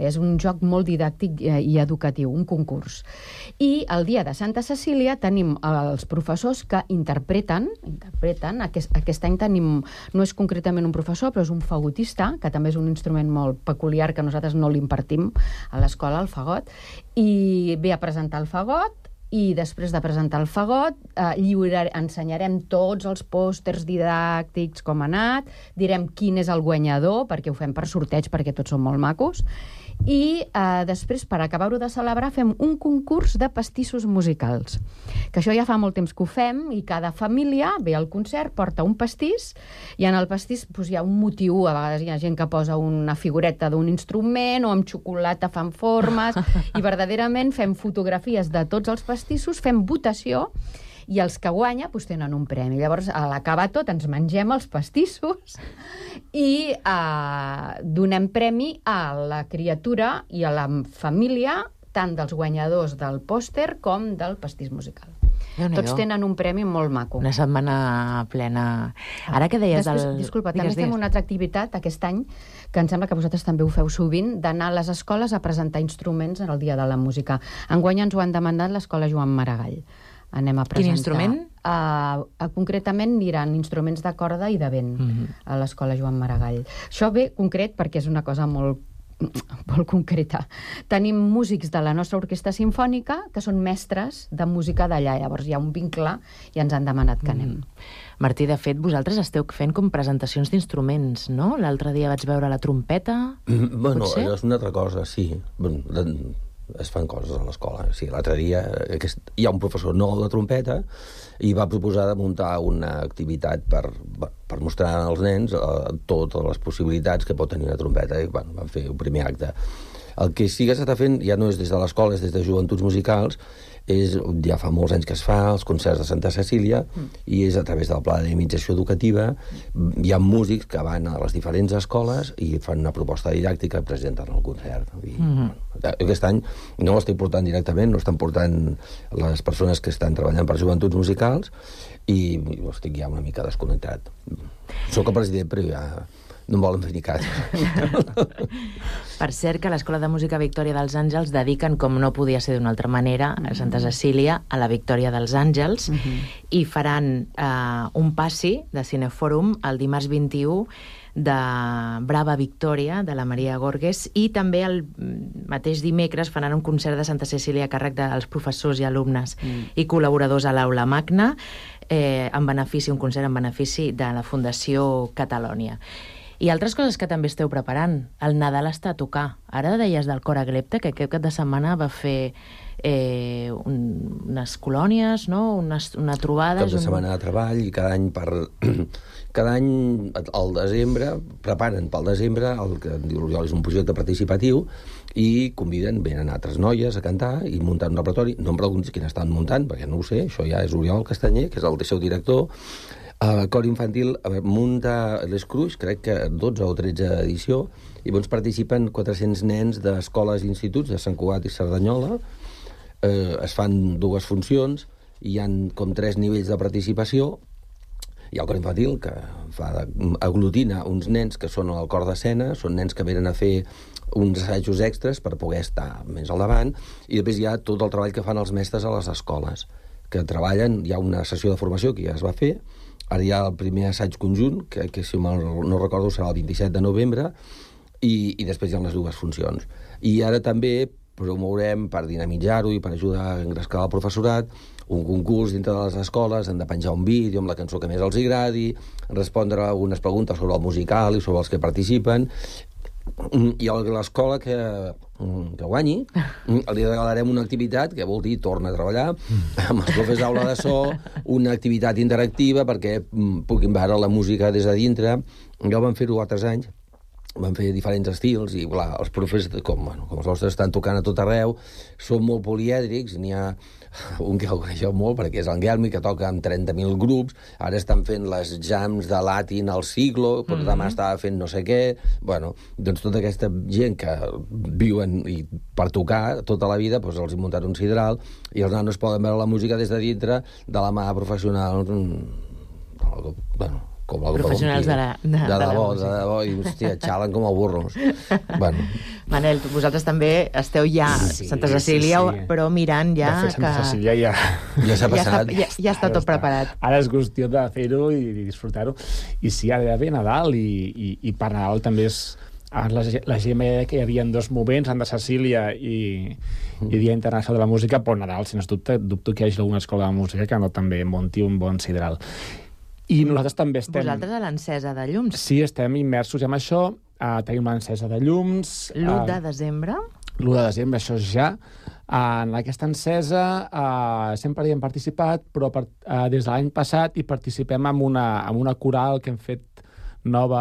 És un joc molt didàctic i educatiu, un concurs. I el dia de Santa Cecília tenim els professors que interpreten. Aquest any tenim, no és concretament un professor, però és un fagotista, que també és un instrument molt peculiar que nosaltres no l'impartim a l'escola, el fagot, i ve a presentar el fagot, i després de presentar el fagot ensenyarem tots els pòsters didàctics, com ha anat, direm quin és el guanyador, perquè ho fem per sorteig, perquè tots són molt macos, i després, per acabar-ho de celebrar, fem un concurs de pastissos musicals, que això ja fa molt temps que ho fem, i cada família ve al concert, porta un pastís, i en el pastís hi ha un motiu, a vegades hi ha gent que posa una figureta d'un instrument, o amb xocolata fan formes, i verdaderament fem fotografies de tots els pastissos, fem votació, i els que guanya tenen un premi. Llavors, a l'acabar tot, ens mengem els pastissos i donem premi a la criatura i a la família, tant dels guanyadors del pòster com del pastís musical. Tots tenen un premi molt maco. Una setmana plena. Ara que deies... Disculpa, també fem una altra activitat aquest any, que em sembla que vosaltres també ho feu sovint, d'anar a les escoles a presentar instruments en el Dia de la Música. Enguany ens ho han demanat l'escola Joan Maragall. Anem a presentar... Quin instrument? Concretament aniran instruments de corda i de vent a l'escola Joan Maragall. Això ve concret perquè és una cosa molt concreta. Tenim músics de la nostra orquestra simfònica que són mestres de música d'allà. Llavors hi ha un vincle i ens han demanat que anem. Martí, de fet, vosaltres esteu fent com presentacions d'instruments, no? L'altre dia vaig veure la trompeta. Bueno, és una altra cosa, sí. Es fan coses a l'escola. Sí, l'altre dia hi ha un professor nou de trompeta i va proposar de muntar una activitat per mostrar als nens totes les possibilitats que pot tenir una trompeta, i van fer un primer acte. El que sí que s'està fent ja no és des de l'escola, és des de Joventuts Musicals, ja fa molts anys que es fa, els concerts de Santa Cecília, i és a través del pla de dinamització educativa. Hi ha músics que van a les diferents escoles i fan una proposta didàctica i presenten el concert. Aquest any no l'estic portant directament, no estan portant les persones que estan treballant per Joventuts Musicals, i estic ja una mica desconnectat. Soc el president, però ja no em volen fer ni cas. Per cert, que l'Escola de Música Victòria dels Àngels dediquen, com no podia ser d'una altra manera, a Santa Cecília, a la Victòria dels Àngels, i faran un passi de Cinefòrum el dimarts 21 de Brava Victòria, de la Maria Gorges, i també el mateix dimecres faran un concert de Santa Cecília a càrrec dels professors i alumnes i col·laboradors a l'Aula Magna, un concert en benefici de la Fundació Catalònia. I altres coses que també esteu preparant. El Nadal està a tocar. Ara deies del Cor Aglepte, que aquest cap de setmana va fer unes colònies, no? Una trobada... Cap de setmana de treball, i cada any al desembre, preparen pel desembre, el que diu l'Oriol és un projecte participatiu, i venen altres noies a cantar i muntar un repertori. No em preguntis quin estan muntant, perquè no ho sé, això ja és Oriol Castanyer, que és el seu director. El cor infantil munta l'Escruix, crec que 12 o 13 edició, i llavors participen 400 nens d'escoles i instituts de Sant Cugat i Cerdanyola. Es fan 2 funcions, hi ha com 3 nivells de participació. Hi ha el cor infantil, que aglutina uns nens que són al cor d'escena, són nens que venen a fer uns assajos extras per poder estar més al davant, i després hi ha tot el treball que fan els mestres a les escoles, que treballen. Hi ha una sessió de formació que ja es va fer. Ara hi ha el primer assaig conjunt, que si no recordo serà el 27 de novembre, i després hi ha les 2 funcions. I ara també promourem, per dinamitzar-ho i per ajudar a engrescar el professorat, un concurs dintre de les escoles. Han de penjar un vídeo amb la cançó que més els agradi, respondre algunes preguntes sobre el musical i sobre els que participen, i a l'escola que guanyi li regalarem una activitat, que vol dir torna a treballar amb els profes d'aula de so, una activitat interactiva perquè puguin veure la música des de dintre. Ja ho vam fer-ho altres anys, van fer diferents estils, i clar, els profes, com els vostres, estan tocant a tot arreu, són molt polièdrics. N'hi ha un que el coneixeu molt, perquè és l'Anguelmi, que toca amb 30.000 grups. Ara estan fent les jams de Latin al Siglo, però demà estava fent no sé què. Bueno, doncs tota aquesta gent que viuen per tocar tota la vida, doncs els han muntat un sidral, i els nanos poden veure la música des de dintre de la mà professional. Bueno, professionals de la debò, i hòstia, xalen com a burros. Bueno, Manel, vosaltres també esteu ja a Santa Cecília, però mirant ja de fet, Santa Cecília ja s'ha passat. Ja està tot preparat. Ara és qüestió de fer-ho i disfrutar-ho. I sí, ara ve Nadal i per Nadal també és... Abans la Gemma deia que hi havia 2 moments, Santa Cecília i Dia Internacional de la Música, però Nadal, sens dubte, dubto que hi hagi alguna escola de música que no també munti un bon sidral. I nosaltres també estem... Vosaltres a l'encesa de llums. Sí, estem immersos en això. Tenim l'encesa de llums. L'1 de desembre. L'1 de desembre, això ja. En aquesta encesa sempre hi hem participat, però des de l'any passat hi participem amb una coral que hem fet nova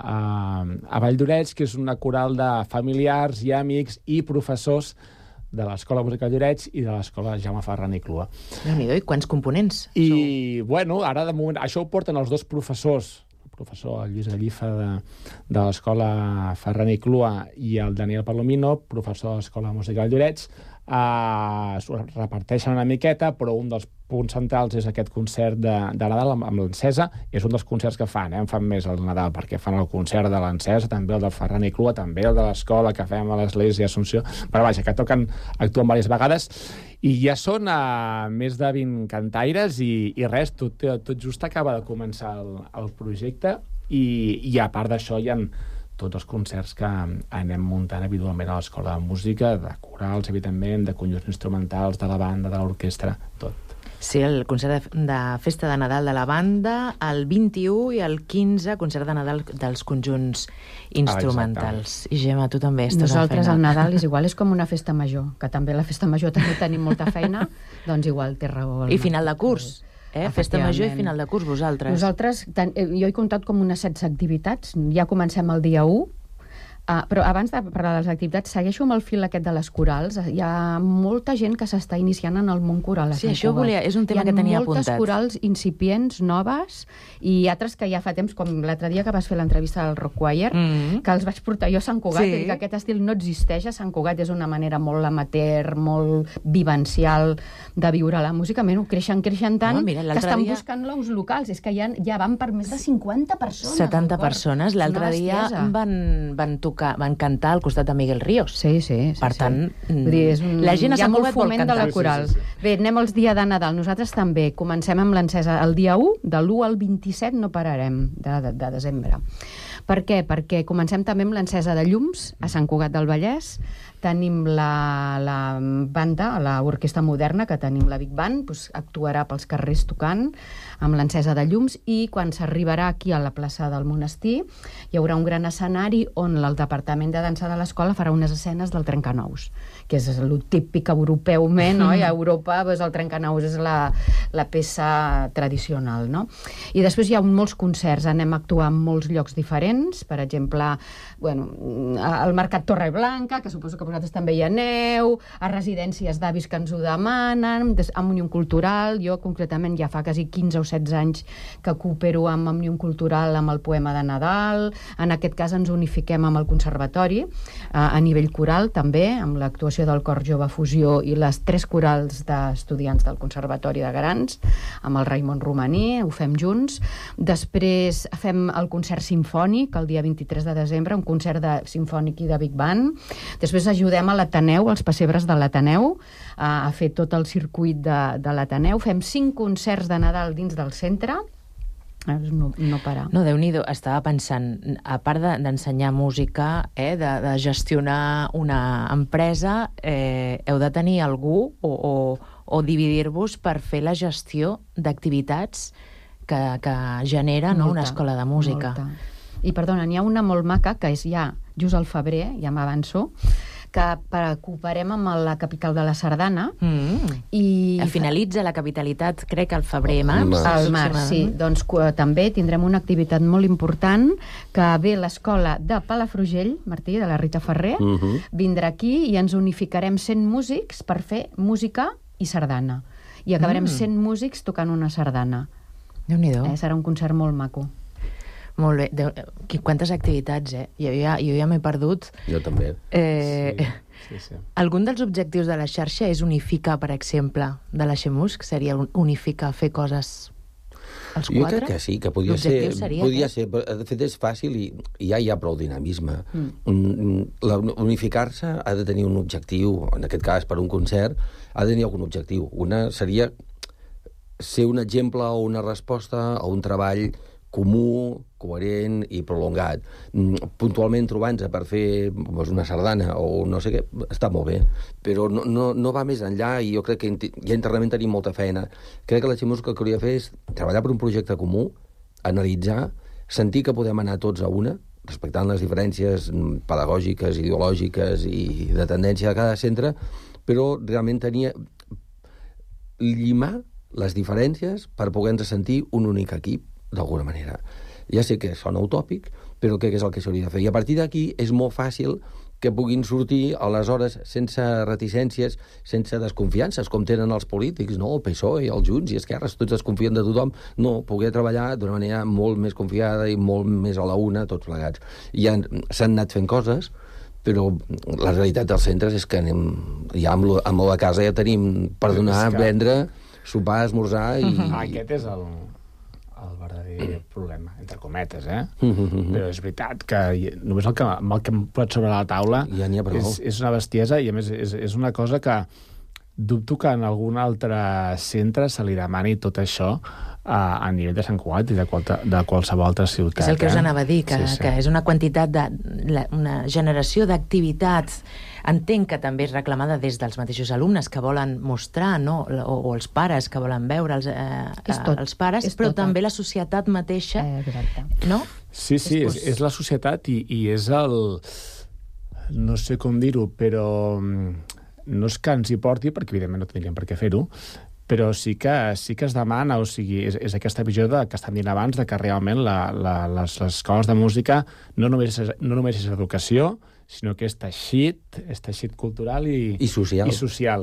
a Valldoreix, que és una coral de familiars i amics i professors de l'Escola Música Lloret i de l'Escola Jaume Ferran i Clua. Déu-n'hi-do, i quants components? I, bueno, ara de moment... Això ho porten els 2 professors, el professor Lluís Gallifa de l'Escola Ferran i Clua i el Daniel Palomino, professor de l'Escola Música Lloret. S'ho reparteixen una miqueta, però un dels punts centrals és aquest concert de Nadal amb l'encesa. És un dels concerts que fan, en fan més el Nadal, perquè fan el concert de l'encesa, també el del Ferran i Clua, també el de l'escola que fem a l'Església Assumpció, però vaja, que actuen diverses vegades, i ja són més de 20 cantaires i res, tot just acaba de començar el projecte, i a part d'això hi ha tots els concerts que anem muntant habitualment a l'Escola de Música, de corals, evidentment, de conjunts instrumentals, de la banda, de l'orquestra, tot. Sí, el concert de festa de Nadal de la banda, el 21 i el 15, concert de Nadal dels conjunts instrumentals. I Gemma, tu també estàs a Nosaltres el Nadal és igual, és com una festa major, que també a la festa major també tenim molta feina, doncs igual té raó. I final de curs. Festa major i final de curs, vosaltres. Nosaltres, jo he comptat com unes 16 activitats, ja comencem el dia 1, però abans de parlar de les activitats, segueixo amb el fil aquest de les corals. Hi ha molta gent que s'està iniciant en el món coral. Sí, això és un tema que tenia apuntat. Hi ha moltes corals incipients, noves, i altres que ja fa temps, com l'altre dia que vas fer l'entrevista al Rock Choir, que els vaig portar jo a Sant Cugat, i que aquest estil no existeix a Sant Cugat, és una manera molt amateur, molt vivencial de viure la música. Creixen tant que estan buscant l'ús locals. És que ja van per més de 50 persones. 70 persones. L'altre dia van cantar al costat de Miguel Ríos. Sí. Per tant, la gent a Sant Cugat vol cantar. De la coral. Bé, anem als dies de Nadal. Nosaltres també comencem amb l'encesa el dia 1, de l'1 al 27 no pararem de desembre. Per què? Perquè comencem també amb l'encesa de llums a Sant Cugat del Vallès. Tenim la banda, l'orquestra moderna, que tenim la Big Band, actuarà pels carrers tocant amb l'encesa de llums, i quan s'arribarà aquí a la plaça del Monestir hi haurà un gran escenari on el Departament de Dansa de l'Escola farà unes escenes del Trencanous, que és el típic europeument, no? I a Europa el Trencanous és la peça tradicional, no? I després hi ha molts concerts, anem a actuar en molts llocs diferents, per exemple, al Mercat Torreblanca, que suposo que vosaltres també hi aneu, a residències d'avis que ens ho demanen, a Òmnium Cultural. Jo concretament ja fa quasi 15 o 16 anys que coopero amb Òmnium Cultural amb el poema de Nadal. En aquest cas ens unifiquem amb el Conservatori a nivell coral també, amb l'actuació del Cor Jove Fusió i les 3 corals d'estudiants del Conservatori de Grans, amb el Raimon Romaní, ho fem junts. Després fem el concert simfònic el dia 23 de desembre, un concert simfònic i de Big Band. Després ajudem a l'Ateneu, als pessebres de l'Ateneu, a fer tot el circuit de l'Ateneu. Fem 5 concerts de Nadal dins del centre. No parar. No, Déu-n'hi-do, estava pensant, a part d'ensenyar música, de gestionar una empresa, heu de tenir algú o dividir-vos per fer la gestió d'activitats que genera una escola de música. I perdona, n'hi ha una molt maca, que és ja just al febrer, ja m'avanço, que cooperem amb la capital de la Sardana. Finalitza la capitalitat, crec, al febrer-març. Al març, sí. Doncs també tindrem una activitat molt important, que ve l'escola de Palafrugell, Martí, de la Rita Ferrer, vindrà aquí i ens unificarem 100 músics per fer música i sardana. I acabarem 100 músics tocant una sardana. Déu-n'hi-do. Serà un concert molt maco. Molt bé. Quantes activitats, Jo ja m'he perdut. Jo també. Sí. Algun dels objectius de la xarxa és unificar, per exemple, de la Xemusc? Seria unificar, fer coses Els Jo 4? crec que sí, que podia ser, però de fet és fàcil i ja hi ha prou dinamisme. Unificar-se ha de tenir un objectiu, en aquest cas per un concert, ha de tenir algun objectiu. Una seria ser un exemple o una resposta a un treball comú, coherent i prolongat. Puntualment trobant-se per fer una sardana o no sé què, està molt bé, però no va més enllà i jo crec que ja internament tenim molta feina. Crec que la Ximús el que hauria de fer és treballar per un projecte comú, analitzar, sentir que podem anar tots a una, respectant les diferències pedagògiques, ideològiques i de tendència de cada centre, però realment llimar les diferències per poder-nos sentir un únic equip, d'alguna manera. Ja sé que sona utòpic, però crec que és el que s'hauria de fer. I a partir d'aquí és molt fàcil que puguin sortir, aleshores, sense reticències, sense desconfiances, com tenen els polítics, no? El PSOE, els Junts i Esquerres, tots desconfien de tothom. No, poder treballar d'una manera molt més confiada i molt més a la una, tots plegats. I ja s'han anat fent coses, però la realitat dels centres és que ja amb la casa ja tenim per donar, vendre, sopar, esmorzar i... Aquest és el verdader problema, entre cometes, Però és veritat que només el que em pot sobre la taula és una bestiesa i, a més, és una cosa que dubto que en algun altre centre se li demani tot això a nivell de Sant Cugat i de qualsevol altra ciutat. És el que us anava a dir, que és una quantitat una generació d'activitats. Entenc que també és reclamada des dels mateixos alumnes que volen mostrar, no? O els pares que volen veure els pares, però també la societat mateixa, no? Sí, és la societat i és el... No sé com dir-ho, però no és que ens hi porti, perquè evidentment no tindríem per què fer-ho, però sí que es demana, o sigui, és aquesta visió que estem dient abans, de que realment les escoles de música no només és educació, sinó que és teixit cultural i social.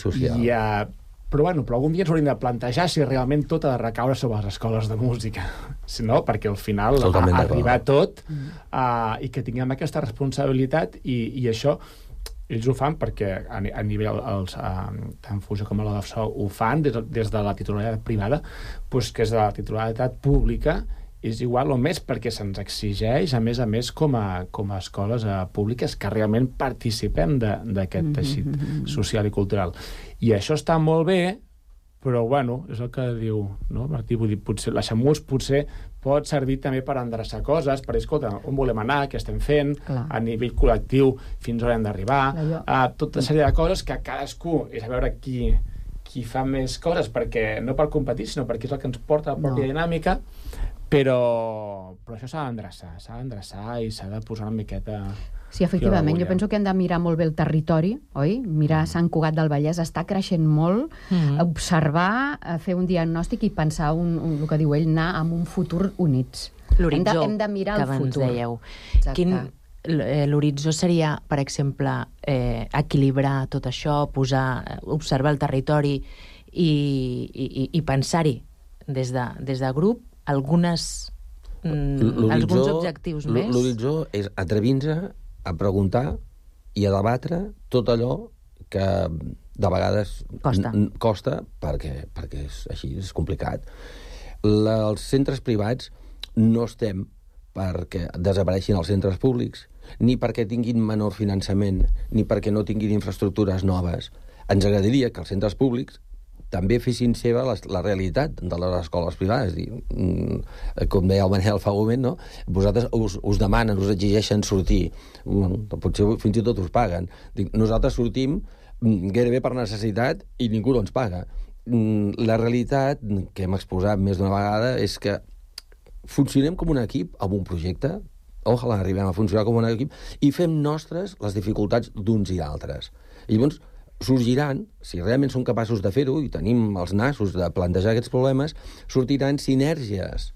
Però algun dia ens hauríem de plantejar si realment tot ha de recaure sobre les escoles de música, no? Perquè al final arribar tot i que tinguem aquesta responsabilitat i això ells ho fan perquè a nivell tant Fusió com a la d'Ofso ho fan des de la titularitat privada, doncs que és de la titularitat pública és igual o més perquè se'ns exigeix, a més com a escoles públiques, que realment participem d'aquest teixit social i cultural. I això està molt bé, però, bueno, és el que diu, no, Martí? Vull dir, potser la Xamús pot servir també per endreçar coses, per dir, escolta, on volem anar, què estem fent, a nivell col·lectiu, fins on hem d'arribar, tota una sèrie de coses que cadascú és a veure qui fa més coses, perquè no per competir, sinó perquè és el que ens porta a la pròpia dinàmica, però això s'ha d'endreçar i s'ha de posar una miqueta... Sí, efectivament, jo penso que hem de mirar molt bé el territori, oi? Mirar Sant Cugat del Vallès, està creixent molt, observar, fer un diagnòstic i pensar, el que diu ell, anar amb un futur units. L'horitzó, hem de mirar el futur. Dèieu. L'horitzó seria, per exemple, equilibrar tot això, observar el territori i pensar-hi des de grup alguns objectius més. L'horitzó és atrevir-nos a preguntar i a debatre tot allò que de vegades costa perquè és així, és complicat. Els centres privats no estem perquè desapareixin els centres públics, ni perquè tinguin menor finançament, ni perquè no tinguin infraestructures noves. Ens agradaria que els centres públics també fessin seva la realitat de les escoles privades. Com deia el Manel fa un moment, no? Vosaltres us demanen, us exigeixen sortir. Potser fins i tot us paguen. Nosaltres sortim gairebé per necessitat i ningú no ens paga. La realitat, que hem exposat més d'una vegada, és que funcionem com un equip amb un projecte, ojalà arribem a funcionar com un equip, i fem nostres les dificultats d'uns i altres. I llavors sorgiran, si realment som capaços de fer-ho i tenim els nassos de plantejar aquests problemes, sortiran sinergies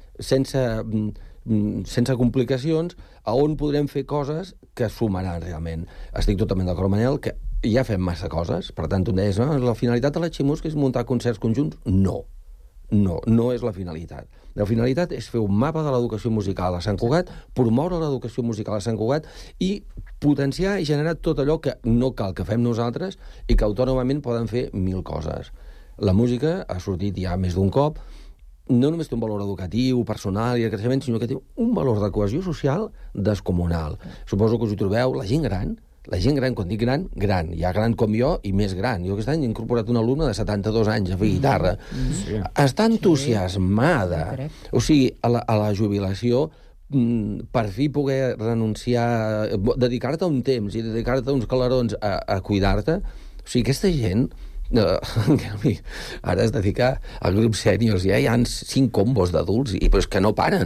sense complicacions a on podrem fer coses que sumaran realment. Estic totalment d'acord, Manel, que ja fem massa coses, per tant tu em deies, no, la finalitat de la Ximús és muntar concerts conjunts? No és la finalitat. La finalitat és fer un mapa de l'educació musical a Sant Cugat, promoure l'educació musical a Sant Cugat i potenciar i generar tot allò que no cal que fem nosaltres i que autònomament poden fer 1000 coses. La música ha sortit ja més d'un cop no només té un valor educatiu, personal i de creixement, sinó que té un valor de cohesió social descomunal. Suposo que us hi trobeu, la gent gran, quan dic gran, hi ha gran com jo i més gran. Jo aquest any he incorporat un alumne de 72 anys a fer guitarra. Sí. Està entusiasmada. O sigui, a la jubilació, per fi poder renunciar, dedicar-te un temps i dedicar-te uns calarons a cuidar-te. O sigui, aquesta gent... ara es dedica al grup sèniors, ja hi ha 5 combos d'adults, però és que no paren.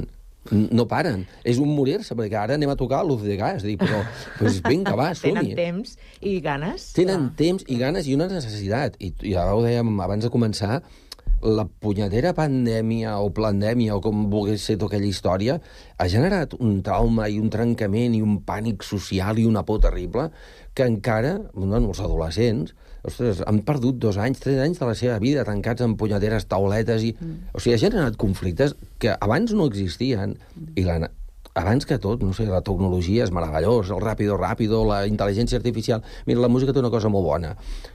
És un morir-se, perquè ara anem a tocar l'Uz de Gas, però vinga, va, som-hi. Tenen temps i ganes? Tenen temps i ganes i una necessitat. I ja ho dèiem abans de començar, la punyetera pandèmia o plandèmia, o com volgués ser tota aquella història, ha generat un trauma i un trencament i un pànic social i una por terrible que encara, els adolescents, ostres, han perdut 2 anys, 3 anys de la seva vida tancats en punyeteres tauletes i... O sigui, ha generat conflictes que abans no existien i abans que tot, no sé, la tecnologia és meravellós, el ràpido, la intel·ligència artificial... Mira, la música té una cosa molt bona.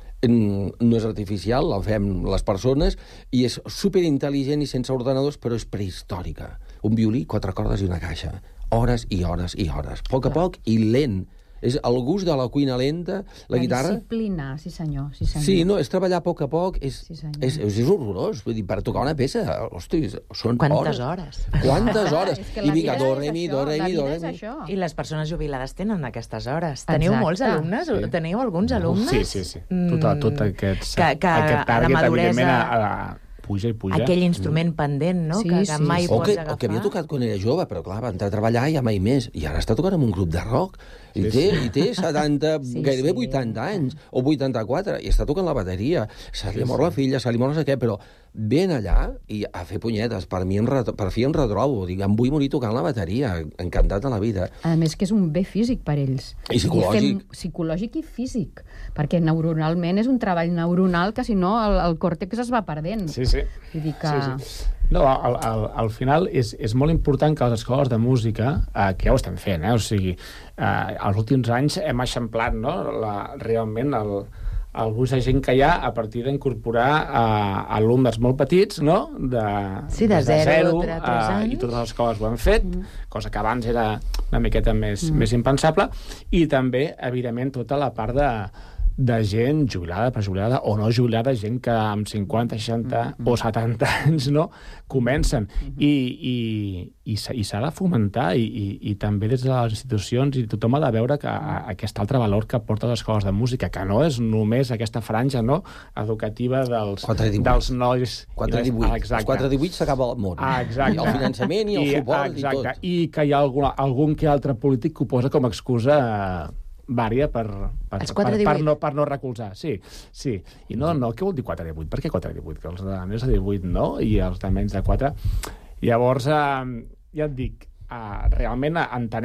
No és artificial, la fem les persones, i és superintel·ligent i sense ordenadors, però és prehistòrica. Un violí, 4 cordes i una caixa. Hores i hores i hores. A poc a poc i lent. És el gust de la cuina lenta, la guitarra... disciplina, sí senyor. Sí, no, és treballar a poc a poc, és horrorós. Vull dir, per tocar una peça, hosti, són Quantes hores? Quantes hores? I vinga, do, re, mi. I les persones jubilades tenen aquestes hores. Teniu molts alumnes? Teniu alguns alumnes? Sí. Tot aquest target, evidentment, puja i puja. Aquell instrument pendent, no? Que mai pots agafar. O que havia tocat quan era jove, però clar, va entrar a treballar i ja mai més. I ara està tocant en un grup de rock. I té 70, gairebé 80 anys, o 84, i està tocant la bateria. Se li mor la filla, se li mor no sé què, però ven allà i a fer punyetes. Per fi em retrobo. Dic, em vull morir tocant la bateria. Encantat de la vida. A més que és un bé físic per ells. I psicològic. Psicològic i físic. Perquè neuronalment és un treball neuronal que si no el còrtex es va perdent. Sí. Vull dir que... No, al final és molt important que les escoles de música, que ja ho estem fent, o sigui, els últims anys hem eixamplat, no?, realment el gruix de gent que hi ha a partir d'incorporar alumnes molt petits, no?, de 0 3 anys. I totes les escoles ho han fet, cosa que abans era una miqueta més impensable, i també, evidentment, tota la part de gent jubilada, prejubilada o no jubilada, gent que amb 50, 60 o 70 anys, no?, comencen. I s'ha de fomentar, i també des de les institucions, i tothom ha de veure que aquest altre valor que porta les escoles de música, que no és només aquesta franja, no?, educativa dels nois... 4-18. Els 4-18 s'acaba el món. Exacte. El finançament i el futbol i tot. I que hi ha algun que altre polític que ho posa com a excusa vària per no recolzar. Sí. I no, què vol dir 4-18? Per què 4-18? Que els de més de 18 no, i els de menys de 4... Llavors, ja et dic, realment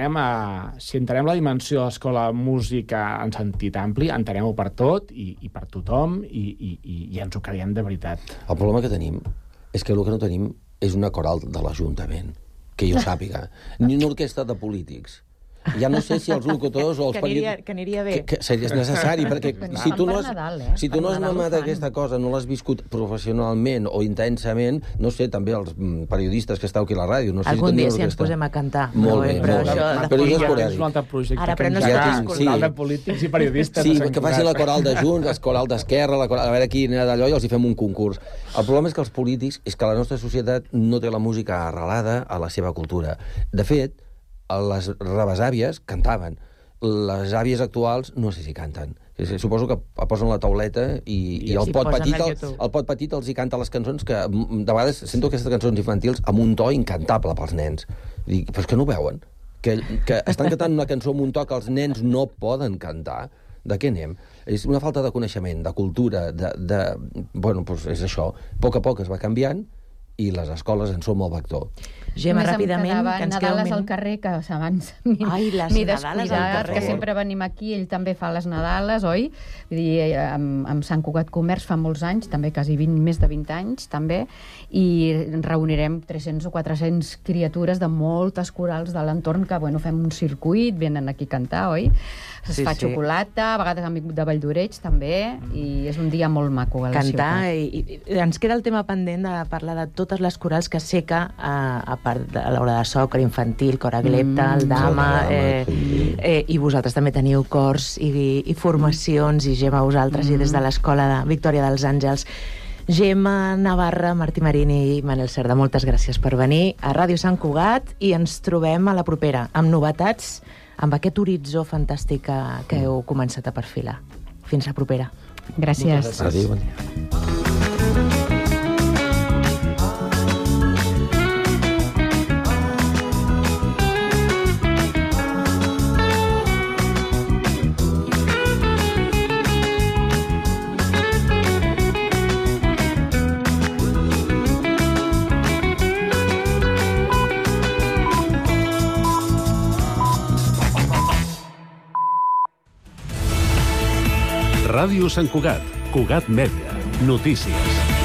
si entenem la dimensió de l'escola música en sentit ampli, entenem-ho per tot i per tothom, i ens ho creiem de veritat. El problema que tenim és que el que no tenim és una coral de l'Ajuntament, que jo sàpiga, ni una orquestra de polítics. Ja no sé si els locutors o els periodistes... Que aniria bé. Que seria necessari, perquè si tu no has mamat aquesta cosa, no l'has viscut professionalment o intensament, no sé, també els periodistes que esteu aquí a la ràdio... Algun dia si ens posem a cantar. Molt bé. Però és esporàdic. Un altre projecte. Ara, però no és coral de polítics i periodistes. Sí, que facin la coral de Junts, el coral d'Esquerra, a veure qui n'era d'allò i els hi fem un concurs. El problema és que els polítics, és que la nostra societat no té la música arrelada a la seva cultura. De fet, les rebesàvies cantaven. Les àvies actuals no sé si canten. Suposo que posen la tauleta i el pot petit els hi canta les cançons que de vegades sento aquestes cançons infantils amb un to incantable pels nens. Dic, però és que no ho veuen? Que estan cantant una cançó amb un to que els nens no poden cantar. De què anem? És una falta de coneixement, de cultura, bueno, doncs és això. A poc es va canviant i les escoles en som el vector. Gemma, ràpidament, que ens queda un Nadales minut. al carrer, que abans Ai, les m'he Nadales al descuidat, carrer. que sempre venim aquí, ell també fa les Nadales, oi? Vull dir, amb Sant Cugat Comerç fa molts anys, també quasi més de 20 anys, també, i reunirem 300 o 400 criatures de moltes corals de l'entorn que, bueno, fem un circuit, venen aquí a cantar, oi? Es fa xocolata, a vegades amic de Valldoreig, també, i és un dia molt maco a la Cantar, ciutat. i ens queda el tema pendent de parlar de totes les corals que Seca, a part de l'hora de so, cor infantil, cor Agleta, el Dama, i vosaltres també teniu cors i formacions, i Gemma, vosaltres, i des de l'Escola de Victòria dels Àngels. Gemma Navarra, Martí Marini i Manel Cerda, moltes gràcies per venir a Ràdio Sant Cugat i ens trobem a la propera, amb novetats, amb aquest horitzó fantàstic que heu començat a perfilar. Fins la propera. Gràcies. Adéu, bon dia. Ràdio Sant Cugat, Cugat Mèdia, notícies.